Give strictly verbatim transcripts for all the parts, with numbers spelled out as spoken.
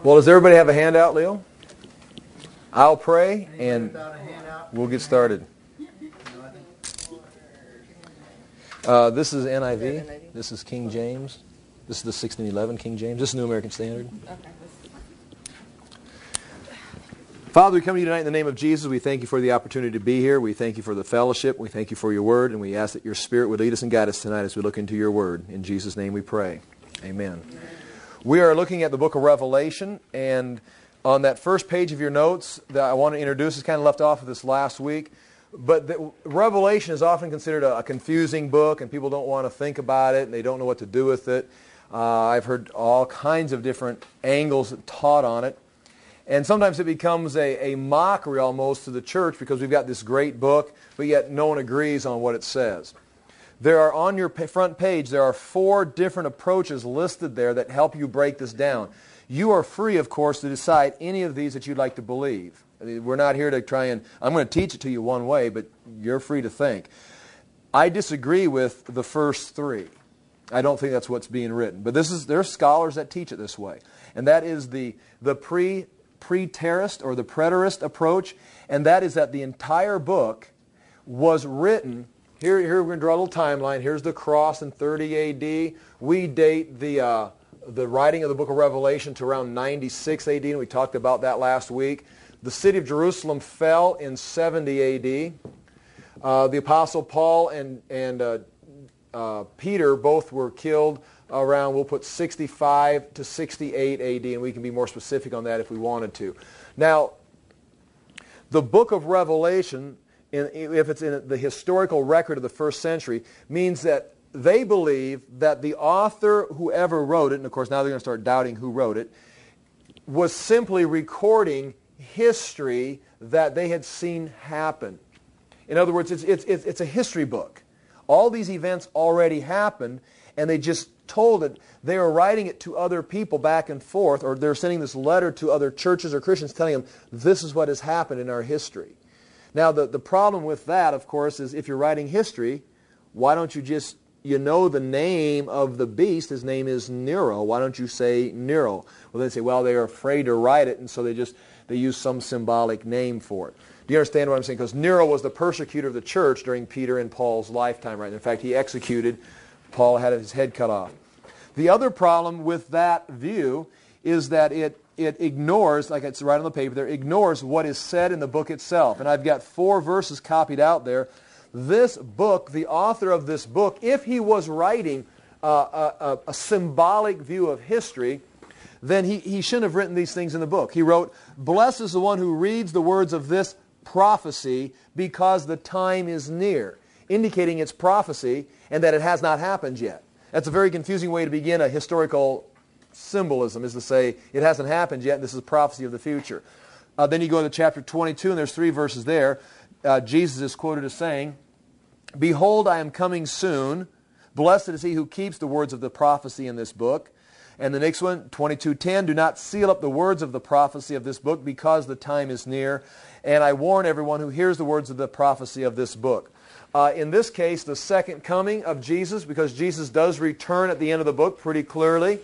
Well, does everybody have a handout, Leo? I'll pray and we'll get started. Uh, this is N I V. This is King James. This is the sixteen eleven King James. This is New American Standard. Father, we come to you tonight in the name of Jesus. We thank you for the opportunity to be here. We thank you for the fellowship. We thank you for your word. And we ask that your Spirit would lead us and guide us tonight as we look into your word. In Jesus' name we pray. Amen. We are looking at the book of Revelation, and on that first page of your notes that I want to introduce is kind of left off of this last week, but the, Revelation is often considered a, a confusing book, and people don't want to think about it, and they don't know what to do with it. Uh, I've heard all kinds of different angles taught on it, and sometimes it becomes a, a mockery almost to the church because we've got this great book, but yet no one agrees on what it says. There are, on your front page, there are four different approaches listed there that help you break this down. You are free, of course, to decide any of these that you'd like to believe. I mean, we're not here to try and, I'm going to teach it to you one way, but you're free to think. I disagree with the first three. I don't think that's what's being written. But this is, there are scholars that teach it this way. And that is the, the pre, preterist or the preterist approach, and that is that the entire book was written. Here, here we're going to draw a little timeline. Here's the cross in thirty A D. We date the uh, the writing of the book of Revelation to around ninety-six A D, and we talked about that last week. The city of Jerusalem fell in seventy A D. Uh, the Apostle Paul and, and uh, uh, Peter both were killed around, we'll put sixty-five to sixty-eight A D, and we can be more specific on that if we wanted to. Now, the book of Revelation, In, if it's in the historical record of the first century, means that they believe that the author, whoever wrote it, and of course now they're going to start doubting who wrote it, was simply recording history that they had seen happen. In other words, it's, it's, it's a history book. All these events already happened, and they just told it. They were writing it to other people back and forth, or they're sending this letter to other churches or Christians telling them, this is what has happened in our history. Now, the, the problem with that, of course, is if you're writing history, why don't you just, you know the name of the beast, his name is Nero. Why don't you say Nero? Well, they say, well, they're afraid to write it, and so they just, they use some symbolic name for it. Do you understand what I'm saying? Because Nero was the persecutor of the church during Peter and Paul's lifetime, right? In fact, he executed, Paul had his head cut off. The other problem with that view is that it It ignores, like it's right on the paper there, ignores what is said in the book itself. And I've got four verses copied out there. This book, the author of this book, if he was writing uh, a, a, a symbolic view of history, then he, he shouldn't have written these things in the book. He wrote, "Blessed is the one who reads the words of this prophecy because the time is near," indicating it's prophecy and that it has not happened yet. That's a very confusing way to begin a historical symbolism, is to say it hasn't happened yet, and this is a prophecy of the future. Uh, then you go to chapter twenty-two, and there's three verses there. Uh, Jesus is quoted as saying, "Behold, I am coming soon. Blessed is he who keeps the words of the prophecy in this book." And the next one, twenty-two ten, "Do not seal up the words of the prophecy of this book, because the time is near. And I warn everyone who hears the words of the prophecy of this book." Uh, in this case, the second coming of Jesus, because Jesus does return at the end of the book pretty clearly,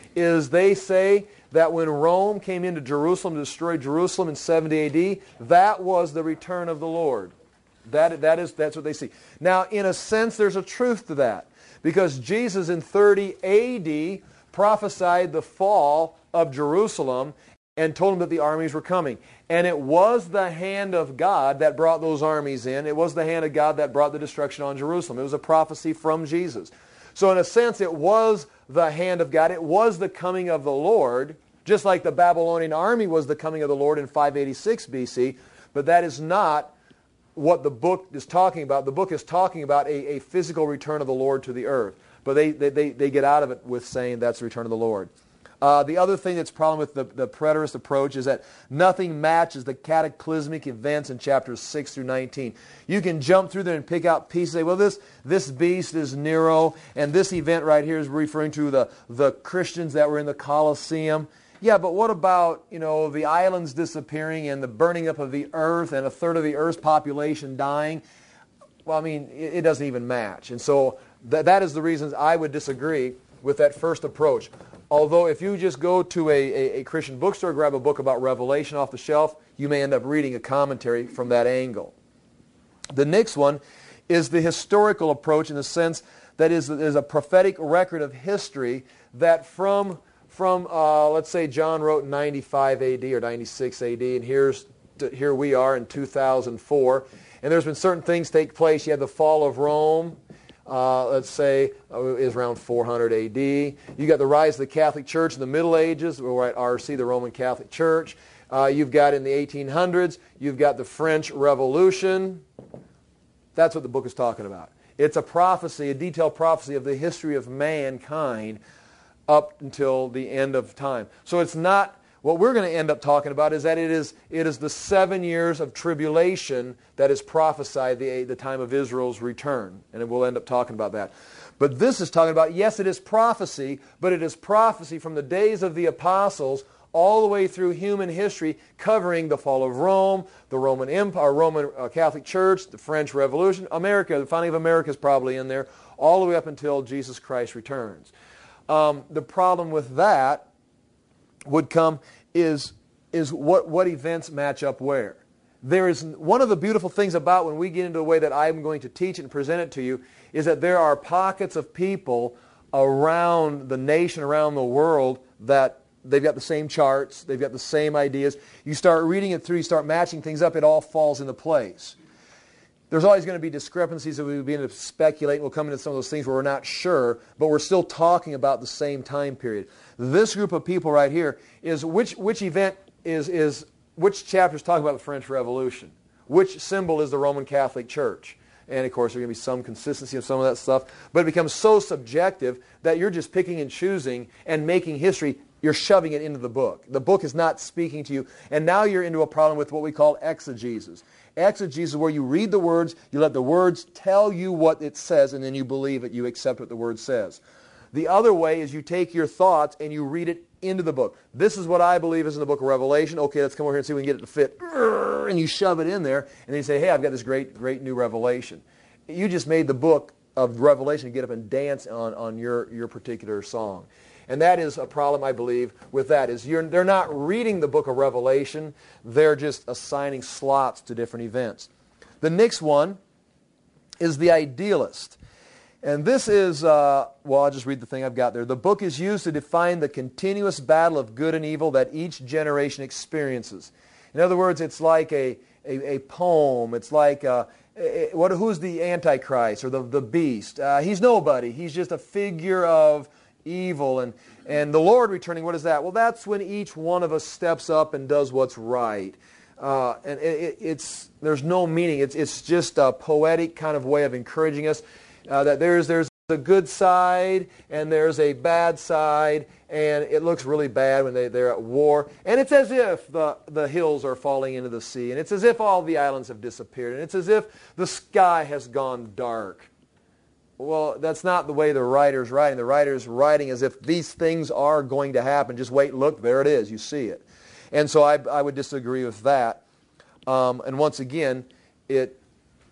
is they say that when Rome came into Jerusalem to destroy Jerusalem in seventy A D, that was the return of the Lord. That, that is, that's what they see. Now, in a sense, there's a truth to that, because Jesus in thirty A D prophesied the fall of Jerusalem and told them that the armies were coming. And it was the hand of God that brought those armies in. It was the hand of God that brought the destruction on Jerusalem. It was a prophecy from Jesus. So in a sense, it was the hand of God. It was the coming of the Lord, just like the Babylonian army was the coming of the Lord in five eighty-six B C. But that is not what the book is talking about. The book is talking about a, a physical return of the Lord to the earth. But they, they, they, they get out of it with saying that's the return of the Lord. Uh, the other thing that's a problem with the, the preterist approach is that nothing matches the cataclysmic events in chapters six through nineteen. You can jump through there and pick out pieces and say, well, this, this beast is Nero, and this event right here is referring to the, the Christians that were in the Colosseum. Yeah, but what about, you know, the islands disappearing and the burning up of the earth and a third of the earth's population dying? Well, I mean, it, it doesn't even match. And so th- that is the reasons I would disagree with that first approach. although if you just go to a, a, a Christian bookstore, grab a book about Revelation off the shelf, you may end up reading a commentary from that angle. The next one is the historical approach in the sense that is, is a prophetic record of history that from, from uh, let's say John wrote in ninety-five A D or ninety-six A D, and here's, here we are in two thousand four, and there's been certain things take place. You had the fall of Rome, uh, let's say, uh, is around four hundred A D. You got the rise of the Catholic Church in the Middle Ages. We're at R C, the Roman Catholic Church. Uh, you've got in the eighteen hundreds, you've got the French Revolution. That's what the book is talking about. It's a prophecy, a detailed prophecy of the history of mankind up until the end of time. So it's not, what we're going to end up talking about is that it is it is the seven years of tribulation that is prophesied, the, the time of Israel's return. And we'll end up talking about that. But this is talking about, yes, it is prophecy, but it is prophecy from the days of the apostles all the way through human history, covering the fall of Rome, the Roman Empire, Roman uh, Catholic Church, the French Revolution, America, the founding of America is probably in there, all the way up until Jesus Christ returns. Um, the problem with that would come is, is what, what events match up where. There is one of the beautiful things about when we get into the way that I'm going to teach and present it to you is that there are pockets of people around the nation, around the world, that they've got the same charts, they've got the same ideas. You start reading it through, you start matching things up, it all falls into place. There's always going to be discrepancies that we begin to speculate. We'll come into some of those things where we're not sure, but we're still talking about the same time period. This group of people right here is which which event is, is which chapter is talking about the French Revolution? Which symbol is the Roman Catholic Church? And of course, there's going to be some consistency of some of that stuff, but it becomes so subjective that you're just picking and choosing and making history. You're shoving it into the book. The book is not speaking to you. And now you're into a problem with what we call exegesis. Exegesis is where you read the words, you let the words tell you what it says, and then you believe it, you accept what the word says. The other way is you take your thoughts and you read it into the book. This is what I believe is in the book of Revelation. Okay, let's come over here and see if we can get it to fit. And you shove it in there, and then you say, hey, I've got this great, great new revelation. You just made the book of Revelation get up and dance on, on your, your particular song. And that is a problem, I believe, with that. Is you're, they're not reading the book of Revelation. They're just assigning slots to different events. The next one is the idealist. And this is, uh, well, I'll just read the thing I've got there. The book is used to define the continuous battle of good and evil that each generation experiences. In other words, it's like a, a, a poem. It's like, a, a, what, who's the Antichrist or the, the beast? Uh, he's nobody. He's just a figure of evil. And, and the Lord returning, what is that? Well, that's when each one of us steps up and does what's right. Uh, and it, it's there's no meaning. It's, it's just a poetic kind of way of encouraging us uh, that there's, there's a good side and there's a bad side, and it looks really bad when they, they're at war. And it's as if the, the hills are falling into the sea, and it's as if all the islands have disappeared, and it's as if the sky has gone dark. Well, that's not the way the writer's writing. The writer's writing as if these things are going to happen. Just wait, look, there it is. You see it. And so I, I would disagree with that. Um, and once again, it,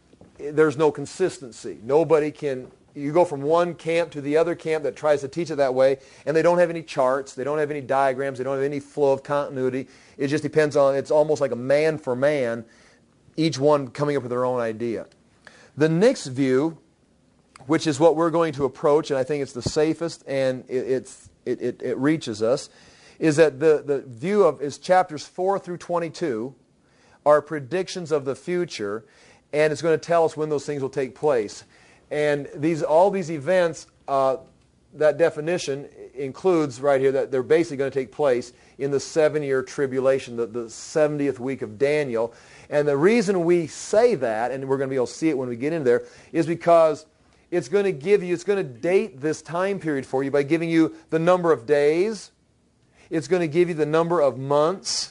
it there's no consistency. Nobody can, you go from one camp to the other camp that tries to teach it that way, and they don't have any charts, they don't have any diagrams, they don't have any flow of continuity. It just depends on, it's almost like a man for man, each one coming up with their own idea. The next view, which is what we're going to approach, and I think it's the safest, and it, it's, it, it, it reaches us, is that the, the view of is chapters four through twenty-two are predictions of the future, and it's going to tell us when those things will take place. And these all these events, uh, that definition includes right here that they're basically going to take place in the seven-year tribulation, the, the seventieth week of Daniel. And the reason we say that, and we're going to be able to see it when we get in there, is because it's going to give you, it's going to date this time period for you by giving you the number of days. It's going to give you the number of months.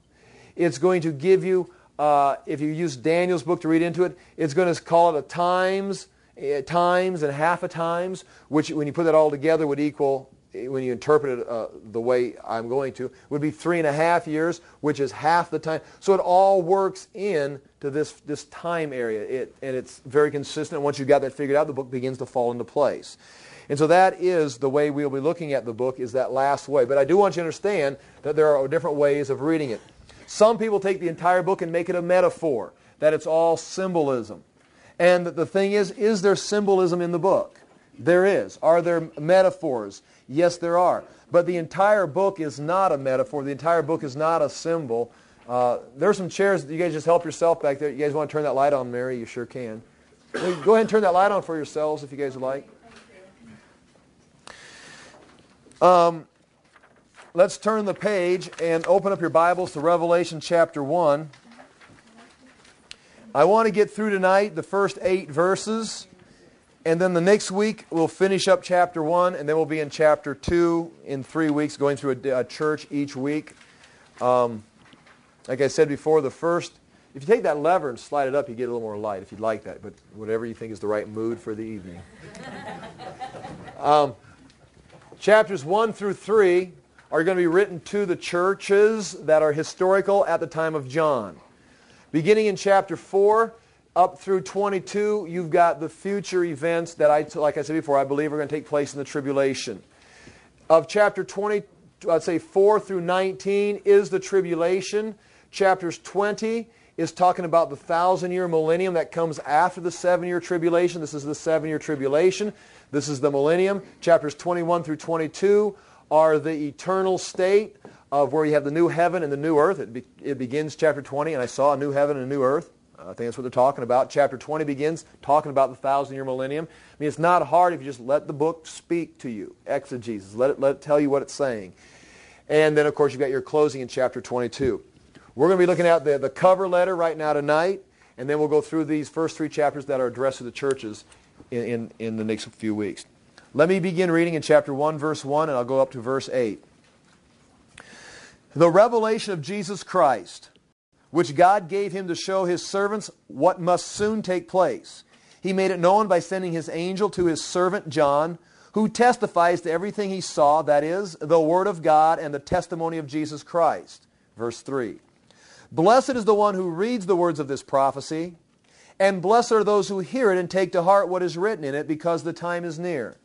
It's going to give you, uh, if you use Daniel's book to read into it, it's going to call it a times, uh, times and half a times, which when you put that all together would equal, when you interpret it uh, the way I'm going to, would be three and a half years, which is half the time. So it all works in to this, this time area, it, and it's very consistent. Once you've got that figured out, the book begins to fall into place. And so that is the way we'll be looking at the book, is that last way. But I do want you to understand that there are different ways of reading it. Some people take the entire book and make it a metaphor, that it's all symbolism. And the thing is, is there symbolism in the book? There is. Are there metaphors? Yes, there are. But the entire book is not a metaphor. The entire book is not a symbol. Uh, there are some chairs. You guys just help yourself back there. You guys want to turn that light on, Mary? You sure can. Go ahead and turn that light on for yourselves if you guys would like. Um, let's turn the page and open up your Bibles to Revelation chapter one. I want to get through tonight the first eight verses, and then the next week we'll finish up chapter one, and then we'll be in chapter two in three weeks, going through a, a church each week. Um, like I said before, the first, if you take that lever and slide it up, you get a little more light if you'd like that, but whatever you think is the right mood for the evening. Um, chapters one through three are going to be written to the churches that are historical at the time of John. Beginning in chapter four up through twenty-two, you've got the future events that, I, like I said before, I believe are going to take place in the tribulation. Of chapter twenty, I'd say four through nineteen is the tribulation. Chapters twenty is talking about the thousand-year millennium that comes after the seven-year tribulation. This is the seven-year tribulation. This is the millennium. Chapters twenty-one through twenty-two are the eternal state of where you have the new heaven and the new earth. It, be, it begins chapter twenty, and I saw a new heaven and a new earth. Uh, I think that's what they're talking about. Chapter twenty begins talking about the thousand-year millennium. I mean, it's not hard if you just let the book speak to you, exegesis. Let it, let it tell you what it's saying. And then, of course, you've got your closing in chapter twenty-two. We're going to be looking at the, the cover letter right now tonight, and then we'll go through these first three chapters that are addressed to the churches in, in, in the next few weeks. Let me begin reading in chapter one, verse one, and I'll go up to verse eight. The revelation of Jesus Christ, which God gave him to show his servants what must soon take place. He made it known by sending his angel to his servant John, who testifies to everything he saw, that is, the Word of God and the testimony of Jesus Christ. Verse three. Blessed is the one who reads the words of this prophecy, and blessed are those who hear it and take to heart what is written in it, because the time is near.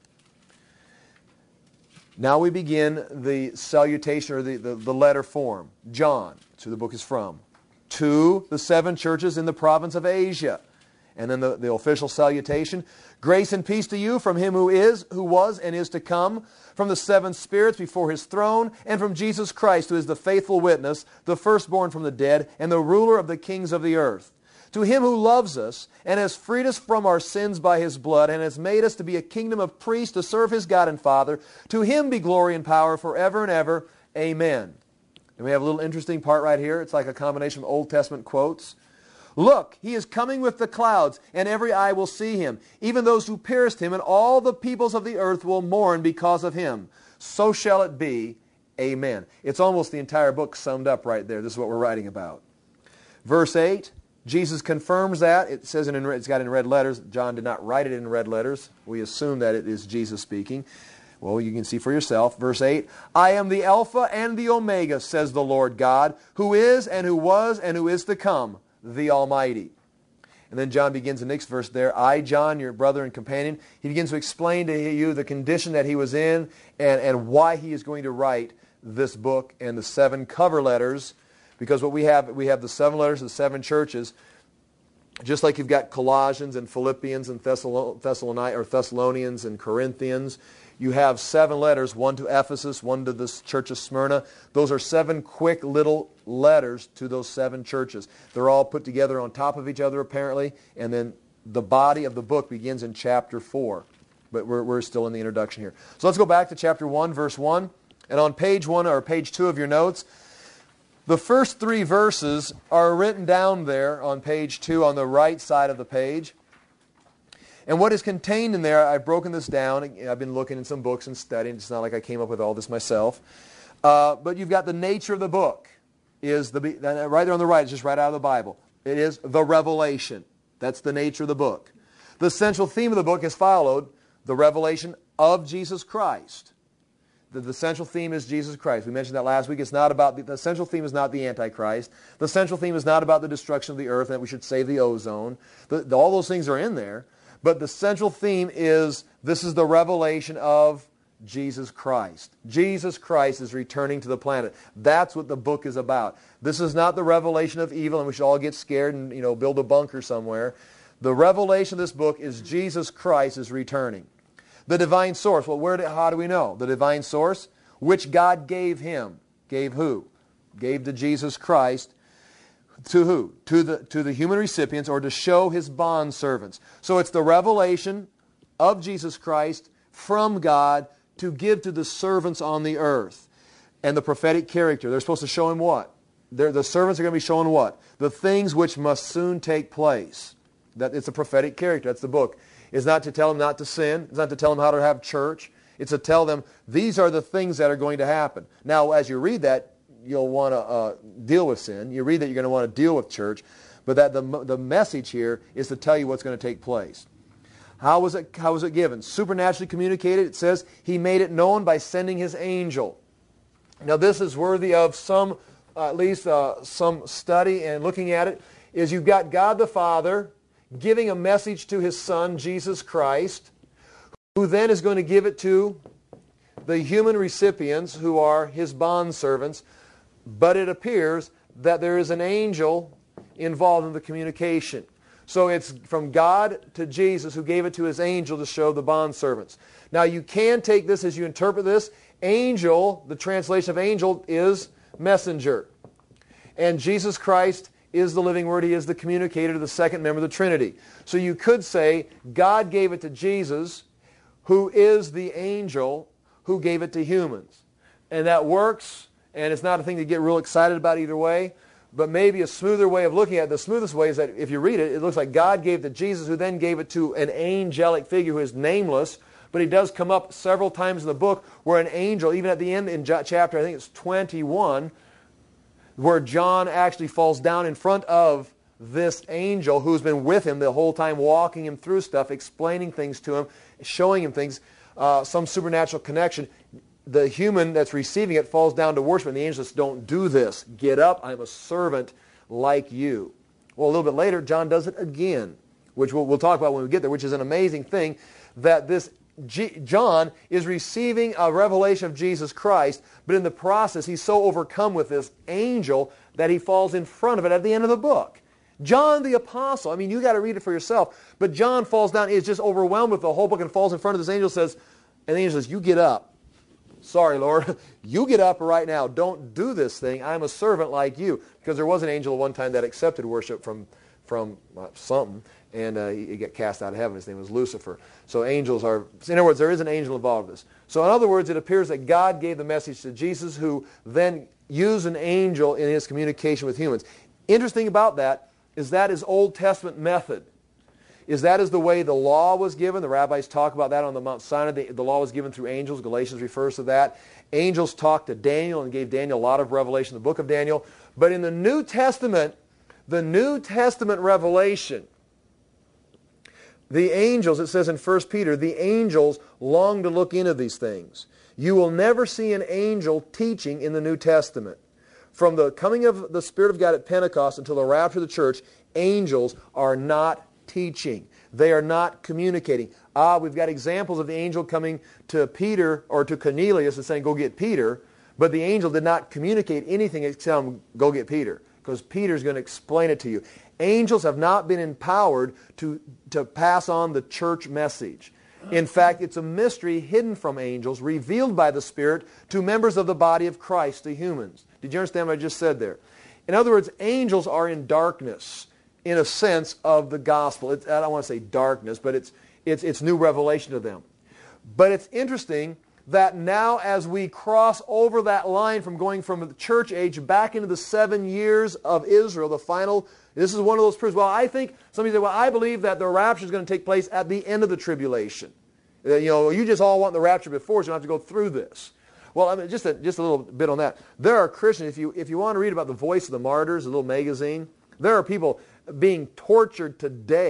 Now we begin the salutation, or the, the, the letter form. John, that's who the book is from, to the seven churches in the province of Asia. And then the, the official salutation. Grace and peace to you from him who is, who was, and is to come, from the seven spirits before his throne, and from Jesus Christ, who is the faithful witness, the firstborn from the dead, and the ruler of the kings of the earth. To him who loves us, and has freed us from our sins by his blood, and has made us to be a kingdom of priests to serve his God and Father, to him be glory and power forever and ever. Amen. And we have a little interesting part right here. It's like a combination of Old Testament quotes. Look, he is coming with the clouds, and every eye will see him, even those who pierced him, and all the peoples of the earth will mourn because of him. So shall it be. Amen. It's almost the entire book summed up right there. This is what we're writing about. Verse eight, Jesus confirms that. It says it in, it's got in red letters. John did not write it in red letters. We assume that it is Jesus speaking. Well, you can see for yourself. Verse eight, I am the Alpha and the Omega, says the Lord God, who is and who was and who is to come, the Almighty. And then John begins the next verse there. I, John, your brother and companion, he begins to explain to you the condition that he was in and, and why he is going to write this book and the seven cover letters. Because what we have, we have the seven letters of the seven churches. Just like you've got Colossians and Philippians and Thessalonians or Thessalonians and Corinthians, you have seven letters, one to Ephesus, one to the church of Smyrna. Those are seven quick little letters to those seven churches. They're all put together on top of each other apparently, and then the body of the book begins in chapter four. But we're, we're still in the introduction here. So let's go back to chapter one, verse one. And on page one or page two of your notes, the first three verses are written down there on page two on the right side of the page. And what is contained in there, I've broken this down. I've been looking in some books and studying. It's not like I came up with all this myself. Uh, but you've got the nature of the book. Is the right there on the right, it's just right out of the Bible. It is the revelation. That's the nature of the book. The central theme of the book is followed, the revelation of Jesus Christ. The, the central theme is Jesus Christ. We mentioned that last week. It's not about the, the central theme is not the Antichrist. The central theme is not about the destruction of the earth and that we should save the ozone. The, the, all those things are in there. But the central theme is this is the revelation of Jesus Christ. Jesus Christ is returning to the planet. That's what the book is about. This is not the revelation of evil, and we should all get scared and, you know, build a bunker somewhere. The revelation of this book is Jesus Christ is returning. The divine source. Well, where? Do, how do we know? The divine source, which God gave him. Gave who? Gave to Jesus Christ. To who? To the, to the human recipients, or to show his bondservants. So it's the revelation of Jesus Christ from God to give to the servants on the earth. And the prophetic character. They're supposed to show him what? They're, the servants are going to be shown what? The things which must soon take place. That it's a prophetic character. That's the book. It's not to tell them not to sin. It's not to tell them how to have church. It's to tell them these are the things that are going to happen. Now, as you read that, you'll want to uh, deal with sin. You read that, you're going to want to deal with church. But that the, the message here is to tell you what's going to take place. How was it, how was it given? Supernaturally communicated. It says he made it known by sending his angel. Now this is worthy of some, uh, at least uh, some study and looking at it, is you've got God the Father giving a message to his Son, Jesus Christ, who then is going to give it to the human recipients who are his bondservants. But it appears that there is an angel involved in the communication. So it's from God to Jesus, who gave it to his angel to show the bondservants. Now you can take this as you interpret this. Angel, the translation of angel, is messenger. And Jesus Christ is the living word. He is the communicator to the second member of the Trinity. So you could say God gave it to Jesus, who is the angel who gave it to humans. And that works, and it's not a thing to get real excited about either way. But maybe a smoother way of looking at it, the smoothest way is that if you read it, it looks like God gave it to Jesus, who then gave it to an angelic figure who is nameless. But he does come up several times in the book where an angel, even at the end in chapter, I think it's twenty-one, where John actually falls down in front of this angel who's been with him the whole time, walking him through stuff, explaining things to him, showing him things, uh, some supernatural connection. The human that's receiving it falls down to worship, and the angel says, don't do this. Get up. I'm a servant like you. Well, a little bit later, John does it again, which we'll, we'll talk about when we get there, which is an amazing thing, that this G- John is receiving a revelation of Jesus Christ, but in the process, he's so overcome with this angel that he falls in front of it at the end of the book. John the Apostle, I mean, you got to read it for yourself, but John falls down, is just overwhelmed with the whole book and falls in front of this angel, says, and the angel says, you get up. Sorry, Lord, you get up right now. Don't do this thing. I'm a servant like you. Because there was an angel at one time that accepted worship from, from uh, something, and uh, he, he got cast out of heaven. His name was Lucifer. So angels are, in other words, there is an angel involved in this. So in other words, it appears that God gave the message to Jesus, who then used an angel in his communication with humans. Interesting about that is that is Old Testament method. Is that is the way the law was given. The rabbis talk about that on the Mount Sinai. The, the law was given through angels. Galatians refers to that. Angels talked to Daniel and gave Daniel a lot of revelation in the book of Daniel. But in the New Testament, the New Testament revelation, the angels, it says in First Peter, the angels long to look into these things. You will never see an angel teaching in the New Testament. From the coming of the Spirit of God at Pentecost until the rapture of the church, angels are not teaching. They are not communicating. Ah, we've got examples of the angel coming to Peter or to Cornelius and saying, go get Peter, but the angel did not communicate anything except go get Peter, because Peter's going to explain it to you. Angels have not been empowered to, to pass on the church message. In fact, it's a mystery hidden from angels, revealed by the Spirit to members of the body of Christ, to humans. Did you understand what I just said there? In other words, angels are in darkness, in a sense of the gospel. It's, I don't want to say darkness, but it's, it's, it's new revelation to them. But it's interesting that now as we cross over that line from going from the church age back into the seven years of Israel, the final, this is one of those proofs. Well, I think, somebody said, well, I believe that the rapture is going to take place at the end of the tribulation. Uh, you know, you just all want the rapture before, so you don't have to go through this. Well, I mean, just a, just a little bit on that. There are Christians, if you, if you want to read about the Voice of the Martyrs, a little magazine, there are people being tortured today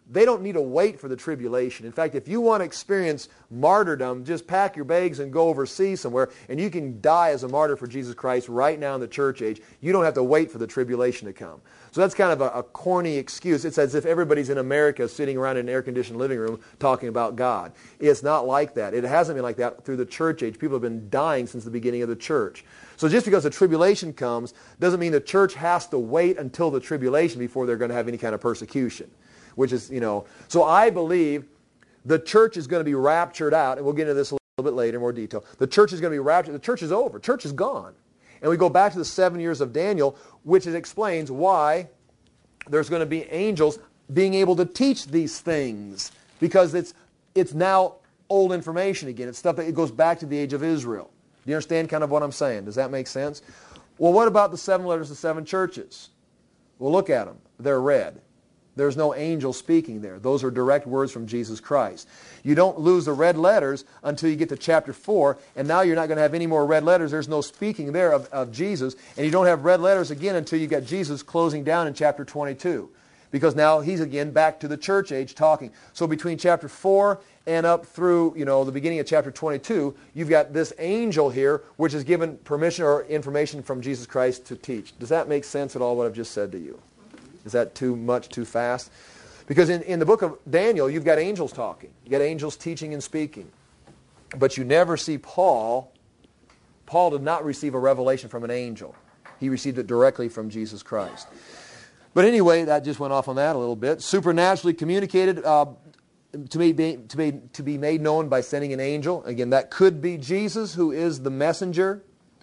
they don't need to wait for the tribulation. In fact, if you want to experience martyrdom, just pack your bags and go overseas somewhere, and you can die as a martyr for Jesus Christ right now in the church age. You don't have to wait for the tribulation to come. So that's kind of a, a corny excuse. It's as if everybody's in America sitting around in an air-conditioned living room talking about God. It's not like that. It hasn't been like that through the church age. People have been dying since the beginning of the church. So just because the tribulation comes doesn't mean the church has to wait until the tribulation before they're going to have any kind of persecution. Which is, you know, so I believe the church is going to be raptured out, and we'll get into this a little bit later in more detail. The church is going to be raptured. The church is over. Church is gone. And we go back to the seven years of Daniel, which explains why there's going to be angels being able to teach these things, because it's it's now old information again. It's stuff that it goes back to the age of Israel. Do you understand kind of what I'm saying? Does that make sense? Well, what about the seven letters to seven churches? Well, look at them. They're red. There's no angel speaking there. Those are direct words from Jesus Christ. You don't lose the red letters until you get to chapter four, and now you're not going to have any more red letters. There's no speaking there of, of Jesus, and you don't have red letters again until you get Jesus closing down in chapter twenty-two, because now he's again back to the church age talking. So between chapter four and up through, you know, the beginning of chapter twenty-two, you've got this angel here, which is given permission or information from Jesus Christ to teach. Does that make sense at all, what I've just said to you? Is that too much, too fast? Because in, in the book of Daniel, you've got angels talking. You've got angels teaching and speaking. But you never see Paul. Paul did not receive a revelation from an angel. He received it directly from Jesus Christ. But anyway, that just went off on that a little bit. Supernaturally communicated uh, to, be, to, be, to be made known by sending an angel. Again, that could be Jesus, who is the messenger.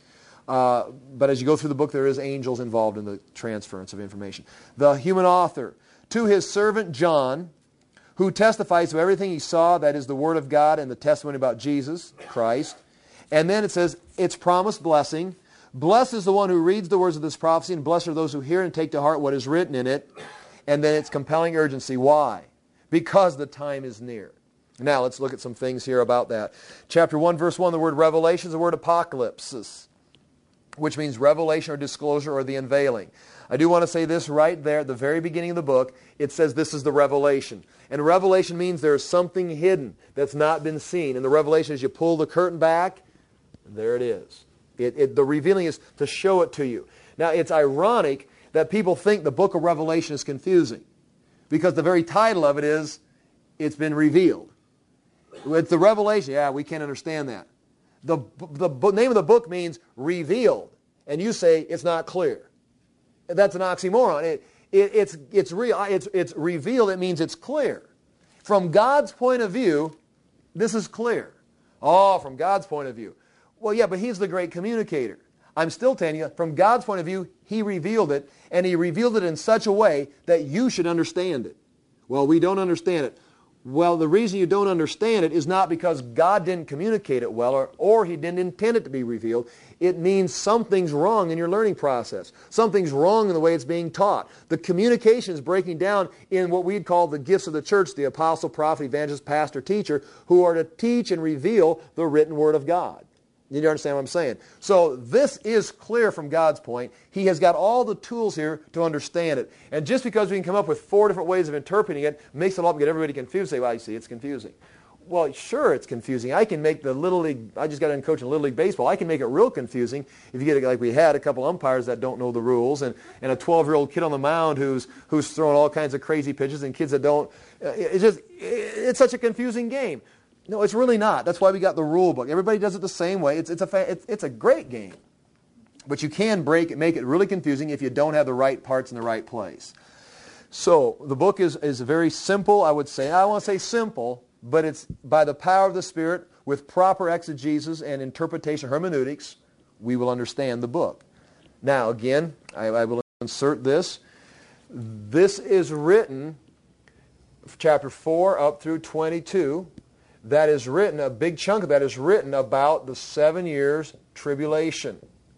Uh, but as you go through the book, there is angels involved in the transference of information. The human author, to his servant John, who testifies to everything he saw, that is the Word of God and the testimony about Jesus Christ. And then it says, it's promised blessing. Blessed is the one who reads the words of this prophecy, and blessed are those who hear and take to heart what is written in it. And then it's compelling urgency. Why? Because the time is near. Now let's look at some things here about that. Chapter one, verse one, the word revelation is the word apocalypsis, which means revelation or disclosure or the unveiling. I do want to say this right there at the very beginning of the book. It says this is the revelation. And revelation means there's something hidden that's not been seen. And the revelation is you pull the curtain back, and there it is. It, it, the revealing is to show it to you. Now, it's ironic that people think the book of Revelation is confusing, because the very title of it is, it's been revealed. It's the revelation. Yeah, we can't understand that. The, the name of the book means revealed, and you say it's not clear. That's an oxymoron. It, it, it's, it's, real, it's, it's revealed, it means it's clear. From God's point of view, this is clear. Oh, from God's point of view. Well, yeah, but He's the great communicator. I'm still telling you, from God's point of view, He revealed it, and He revealed it in such a way that you should understand it. Well, we don't understand it. Well, the reason you don't understand it is not because God didn't communicate it well, or, or He didn't intend it to be revealed. It means something's wrong in your learning process. Something's wrong in the way it's being taught. The communication is breaking down in what we'd call the gifts of the church, the apostle, prophet, evangelist, pastor, teacher, who are to teach and reveal the written Word of God. You understand what I'm saying? So this is clear from God's point. He has got all the tools here to understand it. And just because we can come up with four different ways of interpreting it, makes it all get everybody confused. Say, well, you see, it's confusing. Well, sure, it's confusing. I can make the Little League, I just got in coaching Little League Baseball. I can make it real confusing if you get it like we had, a couple umpires that don't know the rules, and, and a twelve-year-old kid on the mound who's who's throwing all kinds of crazy pitches, and kids that don't. It's just, it's such a confusing game. No, it's really not. That's why we got the rule book. Everybody does it the same way. It's, it's, a, fa- it's, it's a great game. But you can break it, make it really confusing if you don't have the right parts in the right place. So the book is, is very simple, I would say. I don't want to say simple, but it's by the power of the Spirit, with proper exegesis and interpretation, hermeneutics, we will understand the book. Now, again, I, I will insert this. This is written, chapter four up through twenty-two. That is written, a big chunk of that is written about the seven years tribulation.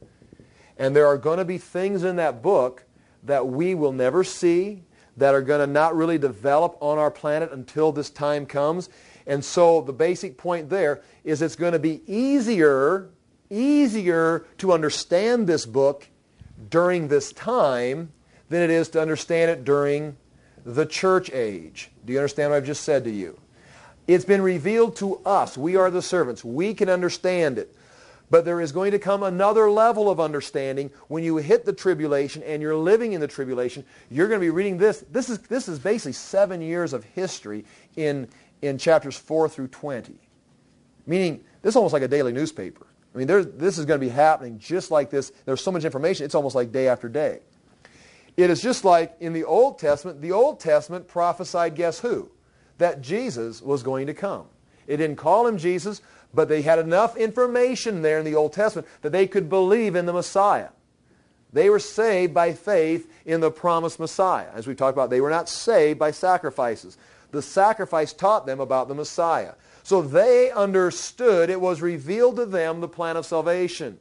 And there are going to be things in that book that we will never see, that are going to not really develop on our planet until this time comes. And so the basic point there is it's going to be easier, easier to understand this book during this time than it is to understand it during the church age. Do you understand what I've just said to you? It's been revealed to us. We are the servants. We can understand it. But there is going to come another level of understanding when you hit the tribulation and you're living in the tribulation. You're going to be reading this. This is, this is basically seven years of history in, in chapters four through twenty. Meaning, this is almost like a daily newspaper. I mean, there's, this is going to be happening just like this. There's so much information, it's almost like day after day. It is just like in the Old Testament. The Old Testament prophesied, guess who? That Jesus was going to come. It didn't call him Jesus, but they had enough information there in the Old Testament that they could believe in the Messiah. They were saved by faith in the promised Messiah. As we talked about, they were not saved by sacrifices. The sacrifice taught them about the Messiah. So they understood, it was revealed to them, the plan of salvation.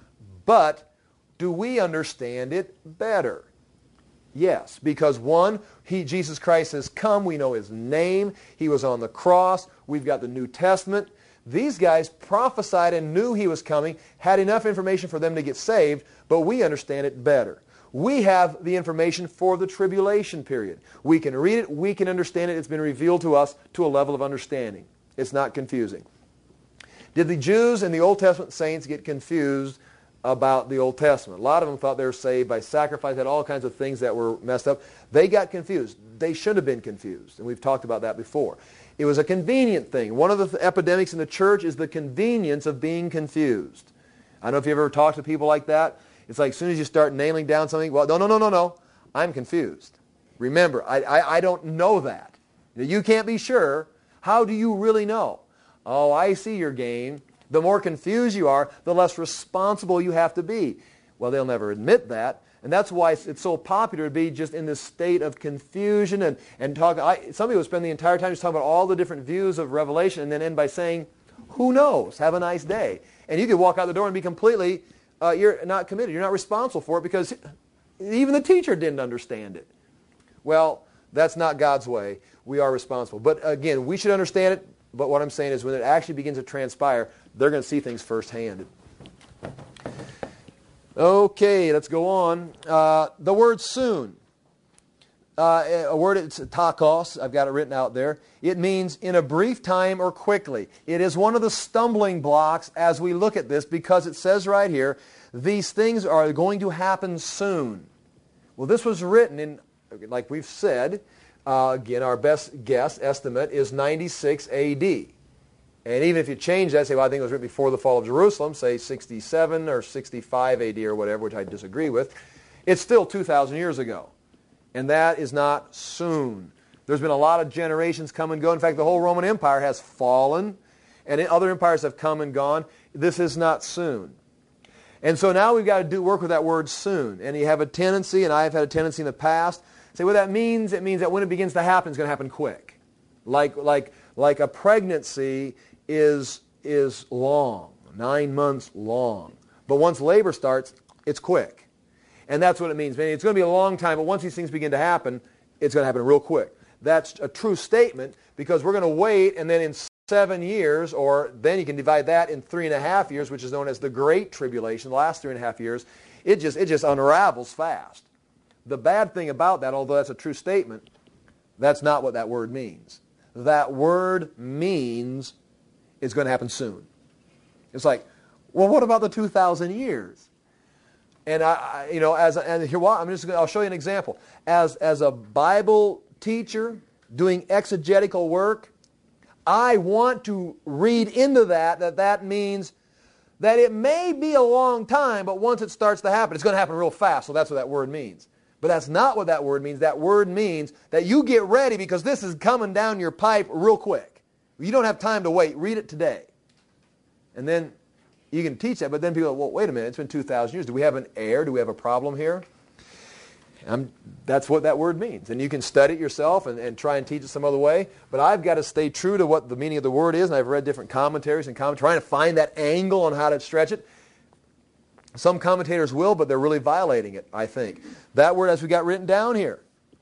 But do we understand it better? Yes, because one, he, Jesus Christ has come. We know his name. He was on the cross. We've got the New Testament. These guys prophesied and knew he was coming, had enough information for them to get saved, but we understand it better. We have the information for the tribulation period. We can read it. We can understand it. It's been revealed to us to a level of understanding. It's not confusing. Did the Jews and the Old Testament saints get confused about the Old Testament? A lot of them thought they were saved by sacrifice, had all kinds of things that were messed up. They got confused. They should have been confused, and we've talked about that before. It was a convenient thing. One of the th- epidemics in the church is the convenience of being confused. I don't know if you've ever talked to people like that. It's like as soon as you start nailing down something, well, no, no, no, no, no, I'm confused. Remember, I, I, I don't know that. You can't be sure. How do you really know? Oh, I see your game. The more confused you are, the less responsible you have to be. Well, they'll never admit that. And that's why it's so popular to be just in this state of confusion and, and talk. I, some people spend the entire time just talking about all the different views of Revelation and then end by saying, who knows? Have a nice day. And you could walk out the door and be completely, uh, you're not committed. You're not responsible for it because even the teacher didn't understand it. Well, that's not God's way. We are responsible. But again, we should understand it. But what I'm saying is when it actually begins to transpire, they're going to see things firsthand. Okay, let's go on. Uh, the word soon. Uh, a word, it's takos. I've got it written out there. It means in a brief time or quickly. It is one of the stumbling blocks as we look at this because it says right here, these things are going to happen soon. Well, this was written in, like we've said, uh, again, our best guess estimate is ninety-six A D. And even if you change that, say, well, I think it was written before the fall of Jerusalem, say sixty-seven or sixty-five A D or whatever, which I disagree with, it's still two thousand years ago. And that is not soon. There's been a lot of generations come and go. In fact, the whole Roman Empire has fallen, and other empires have come and gone. This is not soon. And so now we've got to do work with that word soon. And you have a tendency, and I've had a tendency in the past, say what that means, it means that when it begins to happen, it's going to happen quick. Like, like, like a pregnancy is is long, nine months long. But once labor starts, it's quick. And that's what it means. It's going to be a long time, but once these things begin to happen, it's going to happen real quick. That's a true statement because we're going to wait, and then in seven years, or then you can divide that in three and a half years, which is known as the Great Tribulation, the last three and a half years, it just, it just unravels fast. The bad thing about that, although that's a true statement, that's not what that word means. That word means it's going to happen soon. It's like, well, what about the two thousand years? And I, I you know, as a, and here, well, I'm just gonna, I'll show you an example. As as a Bible teacher doing exegetical work, I want to read into that that that means that it may be a long time, but once it starts to happen, it's going to happen real fast. So that's what that word means. But that's not what that word means. That word means that you get ready because this is coming down your pipe real quick. You don't have time to wait. Read it today. And then you can teach that, but then people go, well, wait a minute, it's been two thousand years. Do we have an error? Do we have a problem here? I'm, that's what that word means. And you can study it yourself and, and try and teach it some other way, but I've got to stay true to what the meaning of the word is, and I've read different commentaries and commentaries, trying to find that angle on how to stretch it. Some commentators will, but they're really violating it, I think. That word, as we got written down here,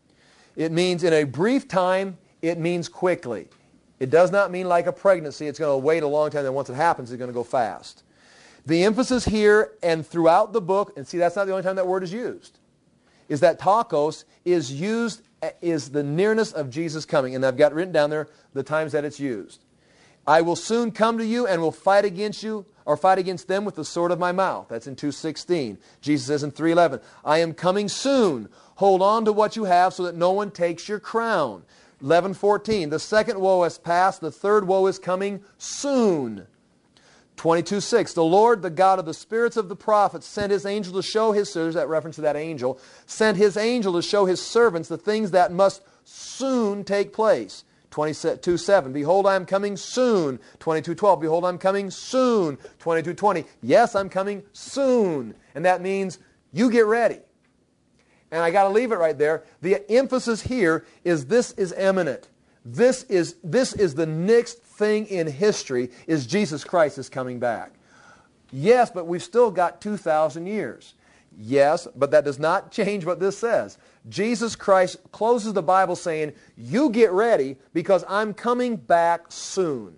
it means in a brief time, it means quickly. It does not mean like a pregnancy. It's going to wait a long time, and once it happens, it's going to go fast. The emphasis here and throughout the book, and see, that's not the only time that word is used, is that takos is used is the nearness of Jesus coming. And I've got written down there the times that it's used. I will soon come to you and will fight against you, or fight against them with the sword of my mouth. That's in two sixteen. Jesus says in three eleven, I am coming soon. Hold on to what you have so that no one takes your crown. eleven fourteen, the second woe has passed, the third woe is coming soon. twenty-two six, the Lord, the God of the spirits of the prophets, sent his angel to show his servants, that reference to that angel, sent his angel to show his servants the things that must soon take place. twenty-two seven, behold, I am coming soon. twenty-two twelve, behold, I'm coming soon. twenty-two twenty, yes, I'm coming soon. And that means you get ready. And I got to leave it right there. The emphasis here is this is imminent. This is, this is the next thing in history, is Jesus Christ is coming back. Yes, but we've still got two thousand years. Yes, but that does not change what this says. Jesus Christ closes the Bible saying, you get ready because I'm coming back soon.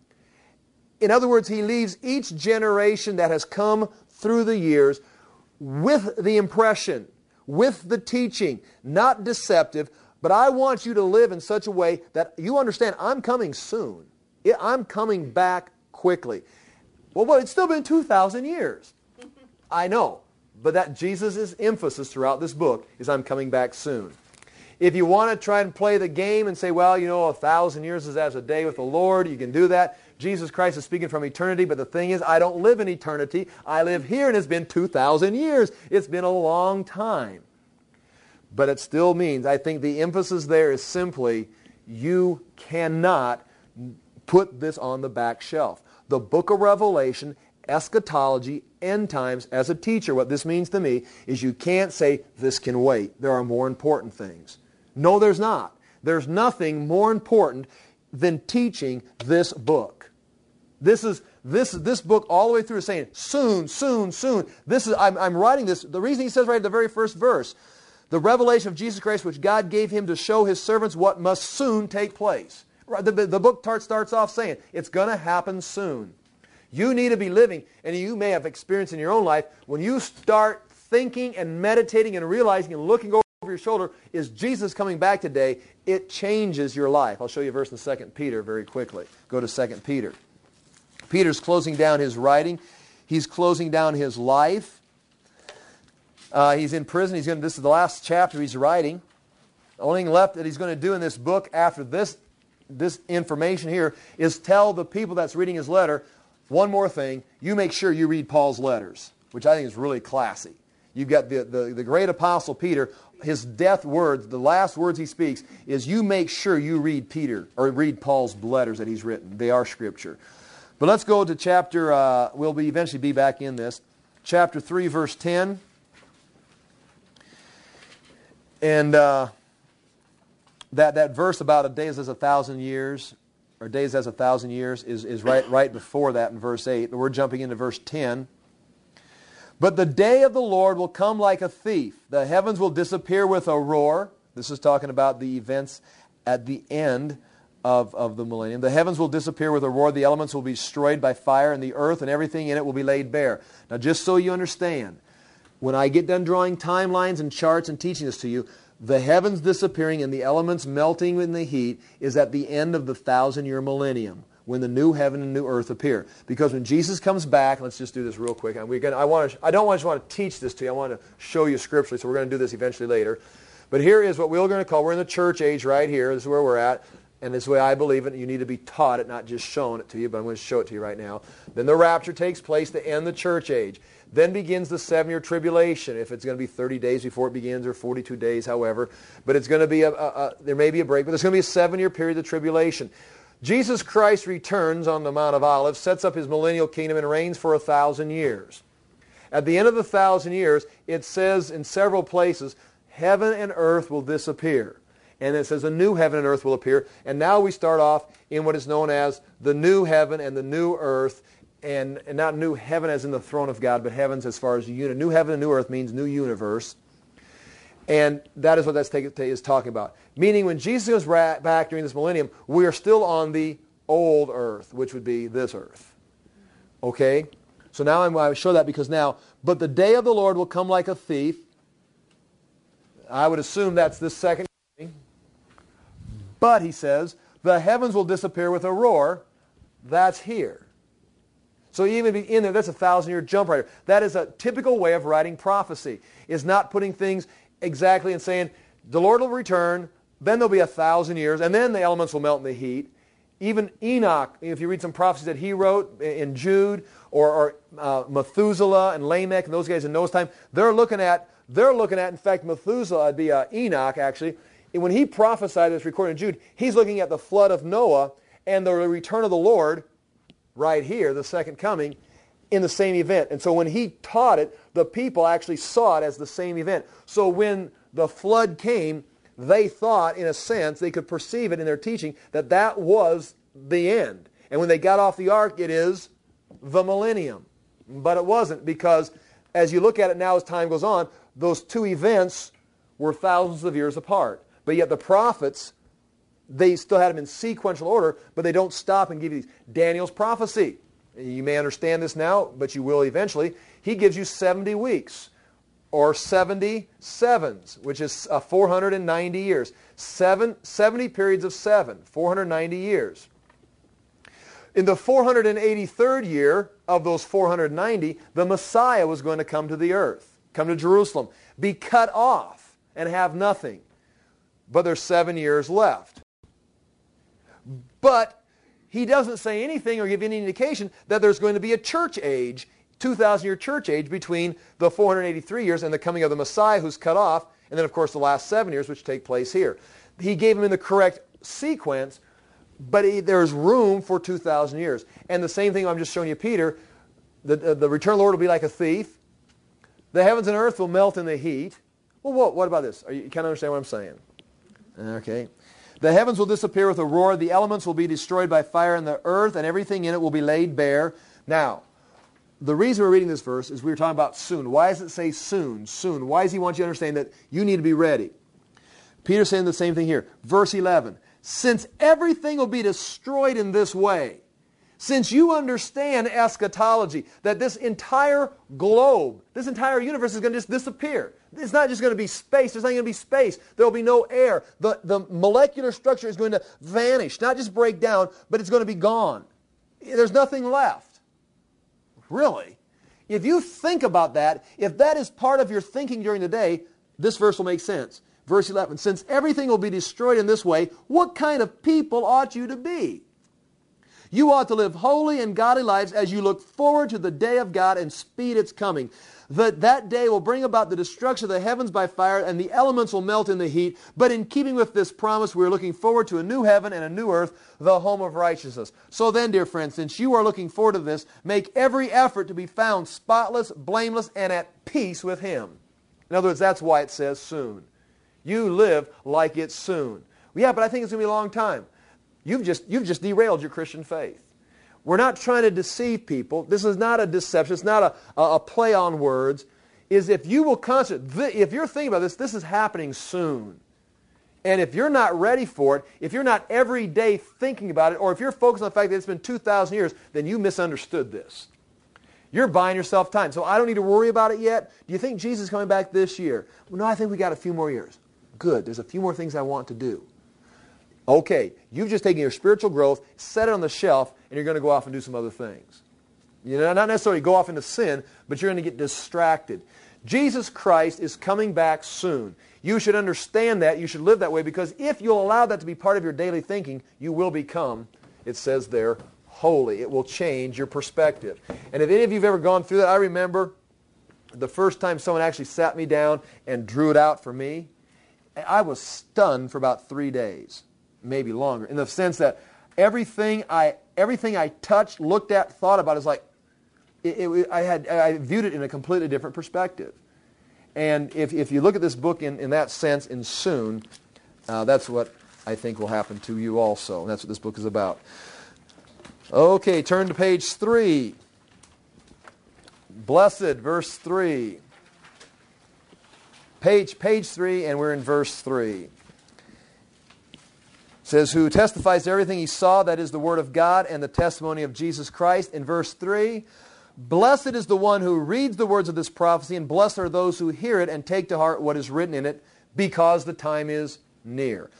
In other words, he leaves each generation that has come through the years with the impression, with the teaching, not deceptive, but I want you to live in such a way that you understand I'm coming soon. I'm coming back quickly. Well, well it's still been two thousand years. I know. But that Jesus' emphasis throughout this book is I'm coming back soon. If you want to try and play the game and say, well, you know, a thousand years is as a day with the Lord, you can do that. Jesus Christ is speaking from eternity, but the thing is, I don't live in eternity. I live here, and it's been two thousand years. It's been a long time. But it still means, I think the emphasis there is simply, you cannot put this on the back shelf. The book of Revelation, eschatology, end times, as a teacher, what this means to me is you can't say, this can wait. There are more important things. No, there's not. There's nothing more important than teaching this book. This is this this book all the way through is saying, soon, soon, soon. This is I'm, I'm writing this. The reason he says right at the very first verse, the revelation of Jesus Christ, which God gave him to show his servants what must soon take place. The, the, the book starts off saying, it's going to happen soon. You need to be living, and you may have experienced in your own life, when you start thinking and meditating and realizing and looking over your shoulder, is Jesus coming back today? It changes your life. I'll show you a verse in Second Peter very quickly. Go to Second Peter. Peter's closing down his writing. He's closing down his life. Uh, he's in prison. He's going. This is the last chapter he's writing. The only thing left that he's going to do in this book after this, this information here is tell the people that's reading his letter, one more thing, you make sure you read Paul's letters, which I think is really classy. You've got the, the, the great apostle Peter, his death words, the last words he speaks, is you make sure you read Peter, or read Paul's letters that he's written. They are Scripture. But let's go to chapter, uh, we'll be eventually be back in this, chapter three, verse ten. And uh, that, that verse about a day is as a thousand years, or days as a thousand years, is, is right, right before that in verse eight. But we're jumping into verse ten. But the day of the Lord will come like a thief. The heavens will disappear with a roar. This is talking about the events at the end of, of the millennium. The heavens will disappear with a roar. The elements will be destroyed by fire, and the earth and everything in it will be laid bare. Now, just so you understand, when I get done drawing timelines and charts and teaching this to you, the heavens disappearing and the elements melting in the heat is at the end of the thousand-year millennium, when the new heaven and new earth appear. Because when Jesus comes back, let's just do this real quick. We're gonna, I, want to, I don't just want to teach this to you. I want to show you scripturally, so we're going to do this eventually later. But here is what we're going to call, we're in the church age right here. This is where we're at. And this is the way I believe it. You need to be taught it, not just shown it to you, but I'm going to show it to you right now. Then the rapture takes place to end the church age. Then begins the seven-year tribulation, if it's going to be thirty days before it begins or forty-two days, however. But it's going to be, a, a, a there may be a break, but there's going to be a seven-year period of tribulation. Jesus Christ returns on the Mount of Olives, sets up his millennial kingdom, and reigns for a thousand years. At the end of the thousand years, it says in several places, heaven and earth will disappear. And it says a new heaven and earth will appear. And now we start off in what is known as the new heaven and the new earth. And, and not new heaven as in the throne of God, but heavens as far as the unit. New heaven and new earth means new universe. And that is what that is talking about. Meaning when Jesus goes back during this millennium, we are still on the old earth, which would be this earth. Okay? So now I'm going to show that because now, but the day of the Lord will come like a thief. I would assume that's this second coming. But, he says, the heavens will disappear with a roar. That's here. So even in there, that's a thousand-year jump right here. That is a typical way of writing prophecy, is not putting things exactly and saying, the Lord will return, then there'll be a thousand years, and then the elements will melt in the heat. Even Enoch, if you read some prophecies that he wrote in Jude, or, or uh, Methuselah and Lamech and those guys in Noah's time, they're looking at, they're looking at, in fact, Methuselah, it'd be uh, Enoch actually, and when he prophesied this recorded in Jude, he's looking at the flood of Noah and the return of the Lord right here, the second coming, in the same event. And so when he taught it, the people actually saw it as the same event. So when the flood came, they thought, in a sense, they could perceive it in their teaching, that that was the end. And when they got off the ark, it is the millennium. But it wasn't, because as you look at it now as time goes on, those two events were thousands of years apart. But yet the prophets, they still had them in sequential order, but they don't stop and give you these. Daniel's prophecy. You may understand this now, but you will eventually. He gives you seventy weeks, or seventy sevens, which is uh, four hundred ninety years. Seven, seventy periods of seven, four hundred ninety years. In the four hundred eighty-third year of those four hundred ninety, the Messiah was going to come to the earth, come to Jerusalem, be cut off, and have nothing. But there's seven years left. But he doesn't say anything or give any indication that there's going to be a church age, two thousand year church age, between the four hundred eighty-three years and the coming of the Messiah who's cut off, and then of course the last seven years which take place here. He gave them in the correct sequence, but he, there's room for two thousand years. And the same thing I'm just showing you, Peter, the, uh, the return of the Lord will be like a thief. The heavens and earth will melt in the heat. Well, what, what about this? Are you, you kind of understand what I'm saying? Okay. The heavens will disappear with a roar. The elements will be destroyed by fire, and the earth and everything in it will be laid bare. Now, the reason we're reading this verse is we were talking about soon. Why does it say soon? Soon. Why does he want you to understand that you need to be ready? Peter's saying the same thing here. Verse eleven. Since everything will be destroyed in this way, since you understand eschatology, that this entire globe, this entire universe is going to just disappear. It's not just going to be space. There's not going to be space. There will be no air. The, the molecular structure is going to vanish, not just break down, but it's going to be gone. There's nothing left. Really? If you think about that, if that is part of your thinking during the day, this verse will make sense. Verse eleven, since everything will be destroyed in this way, what kind of people ought you to be? You ought to live holy and godly lives as you look forward to the day of God and speed its coming. That that day will bring about the destruction of the heavens by fire, and the elements will melt in the heat. But in keeping with this promise, we are looking forward to a new heaven and a new earth, the home of righteousness. So then, dear friends, since you are looking forward to this, make every effort to be found spotless, blameless, and at peace with Him. In other words, that's why it says soon. You live like it's soon. Well, yeah, but I think it's going to be a long time. You've just, you've just derailed your Christian faith. We're not trying to deceive people. This is not a deception. It's not a, a, a play on words. Is if you will concentrate, if you're thinking about this, this is happening soon. And if you're not ready for it, if you're not every day thinking about it, or if you're focused on the fact that it's been two thousand years, then you misunderstood this. You're buying yourself time. So I don't need to worry about it yet. Do you think Jesus is coming back this year? Well, no, I think we got a few more years. Good. There's a few more things I want to do. Okay, you've just taken your spiritual growth, set it on the shelf, and you're going to go off and do some other things. You know, not necessarily go off into sin, but you're going to get distracted. Jesus Christ is coming back soon. You should understand that. You should live that way, because if you'll allow that to be part of your daily thinking, you will become, it says there, holy. It will change your perspective. And if any of you have ever gone through that, I remember the first time someone actually sat me down and drew it out for me, I was stunned for about three days. Maybe longer, in the sense that everything I everything I touched, looked at, thought about is like it, it, I had I viewed it in a completely different perspective. And if if you look at this book in, in that sense, in soon, uh, that's what I think will happen to you also. And that's what this book is about. Okay, turn to page three. Blessed, verse three. Page page three, and we're in verse three. It says, who testifies to everything he saw, that is the word of God and the testimony of Jesus Christ. In verse three, blessed is the one who reads the words of this prophecy, and blessed are those who hear it and take to heart what is written in it, because the time is near.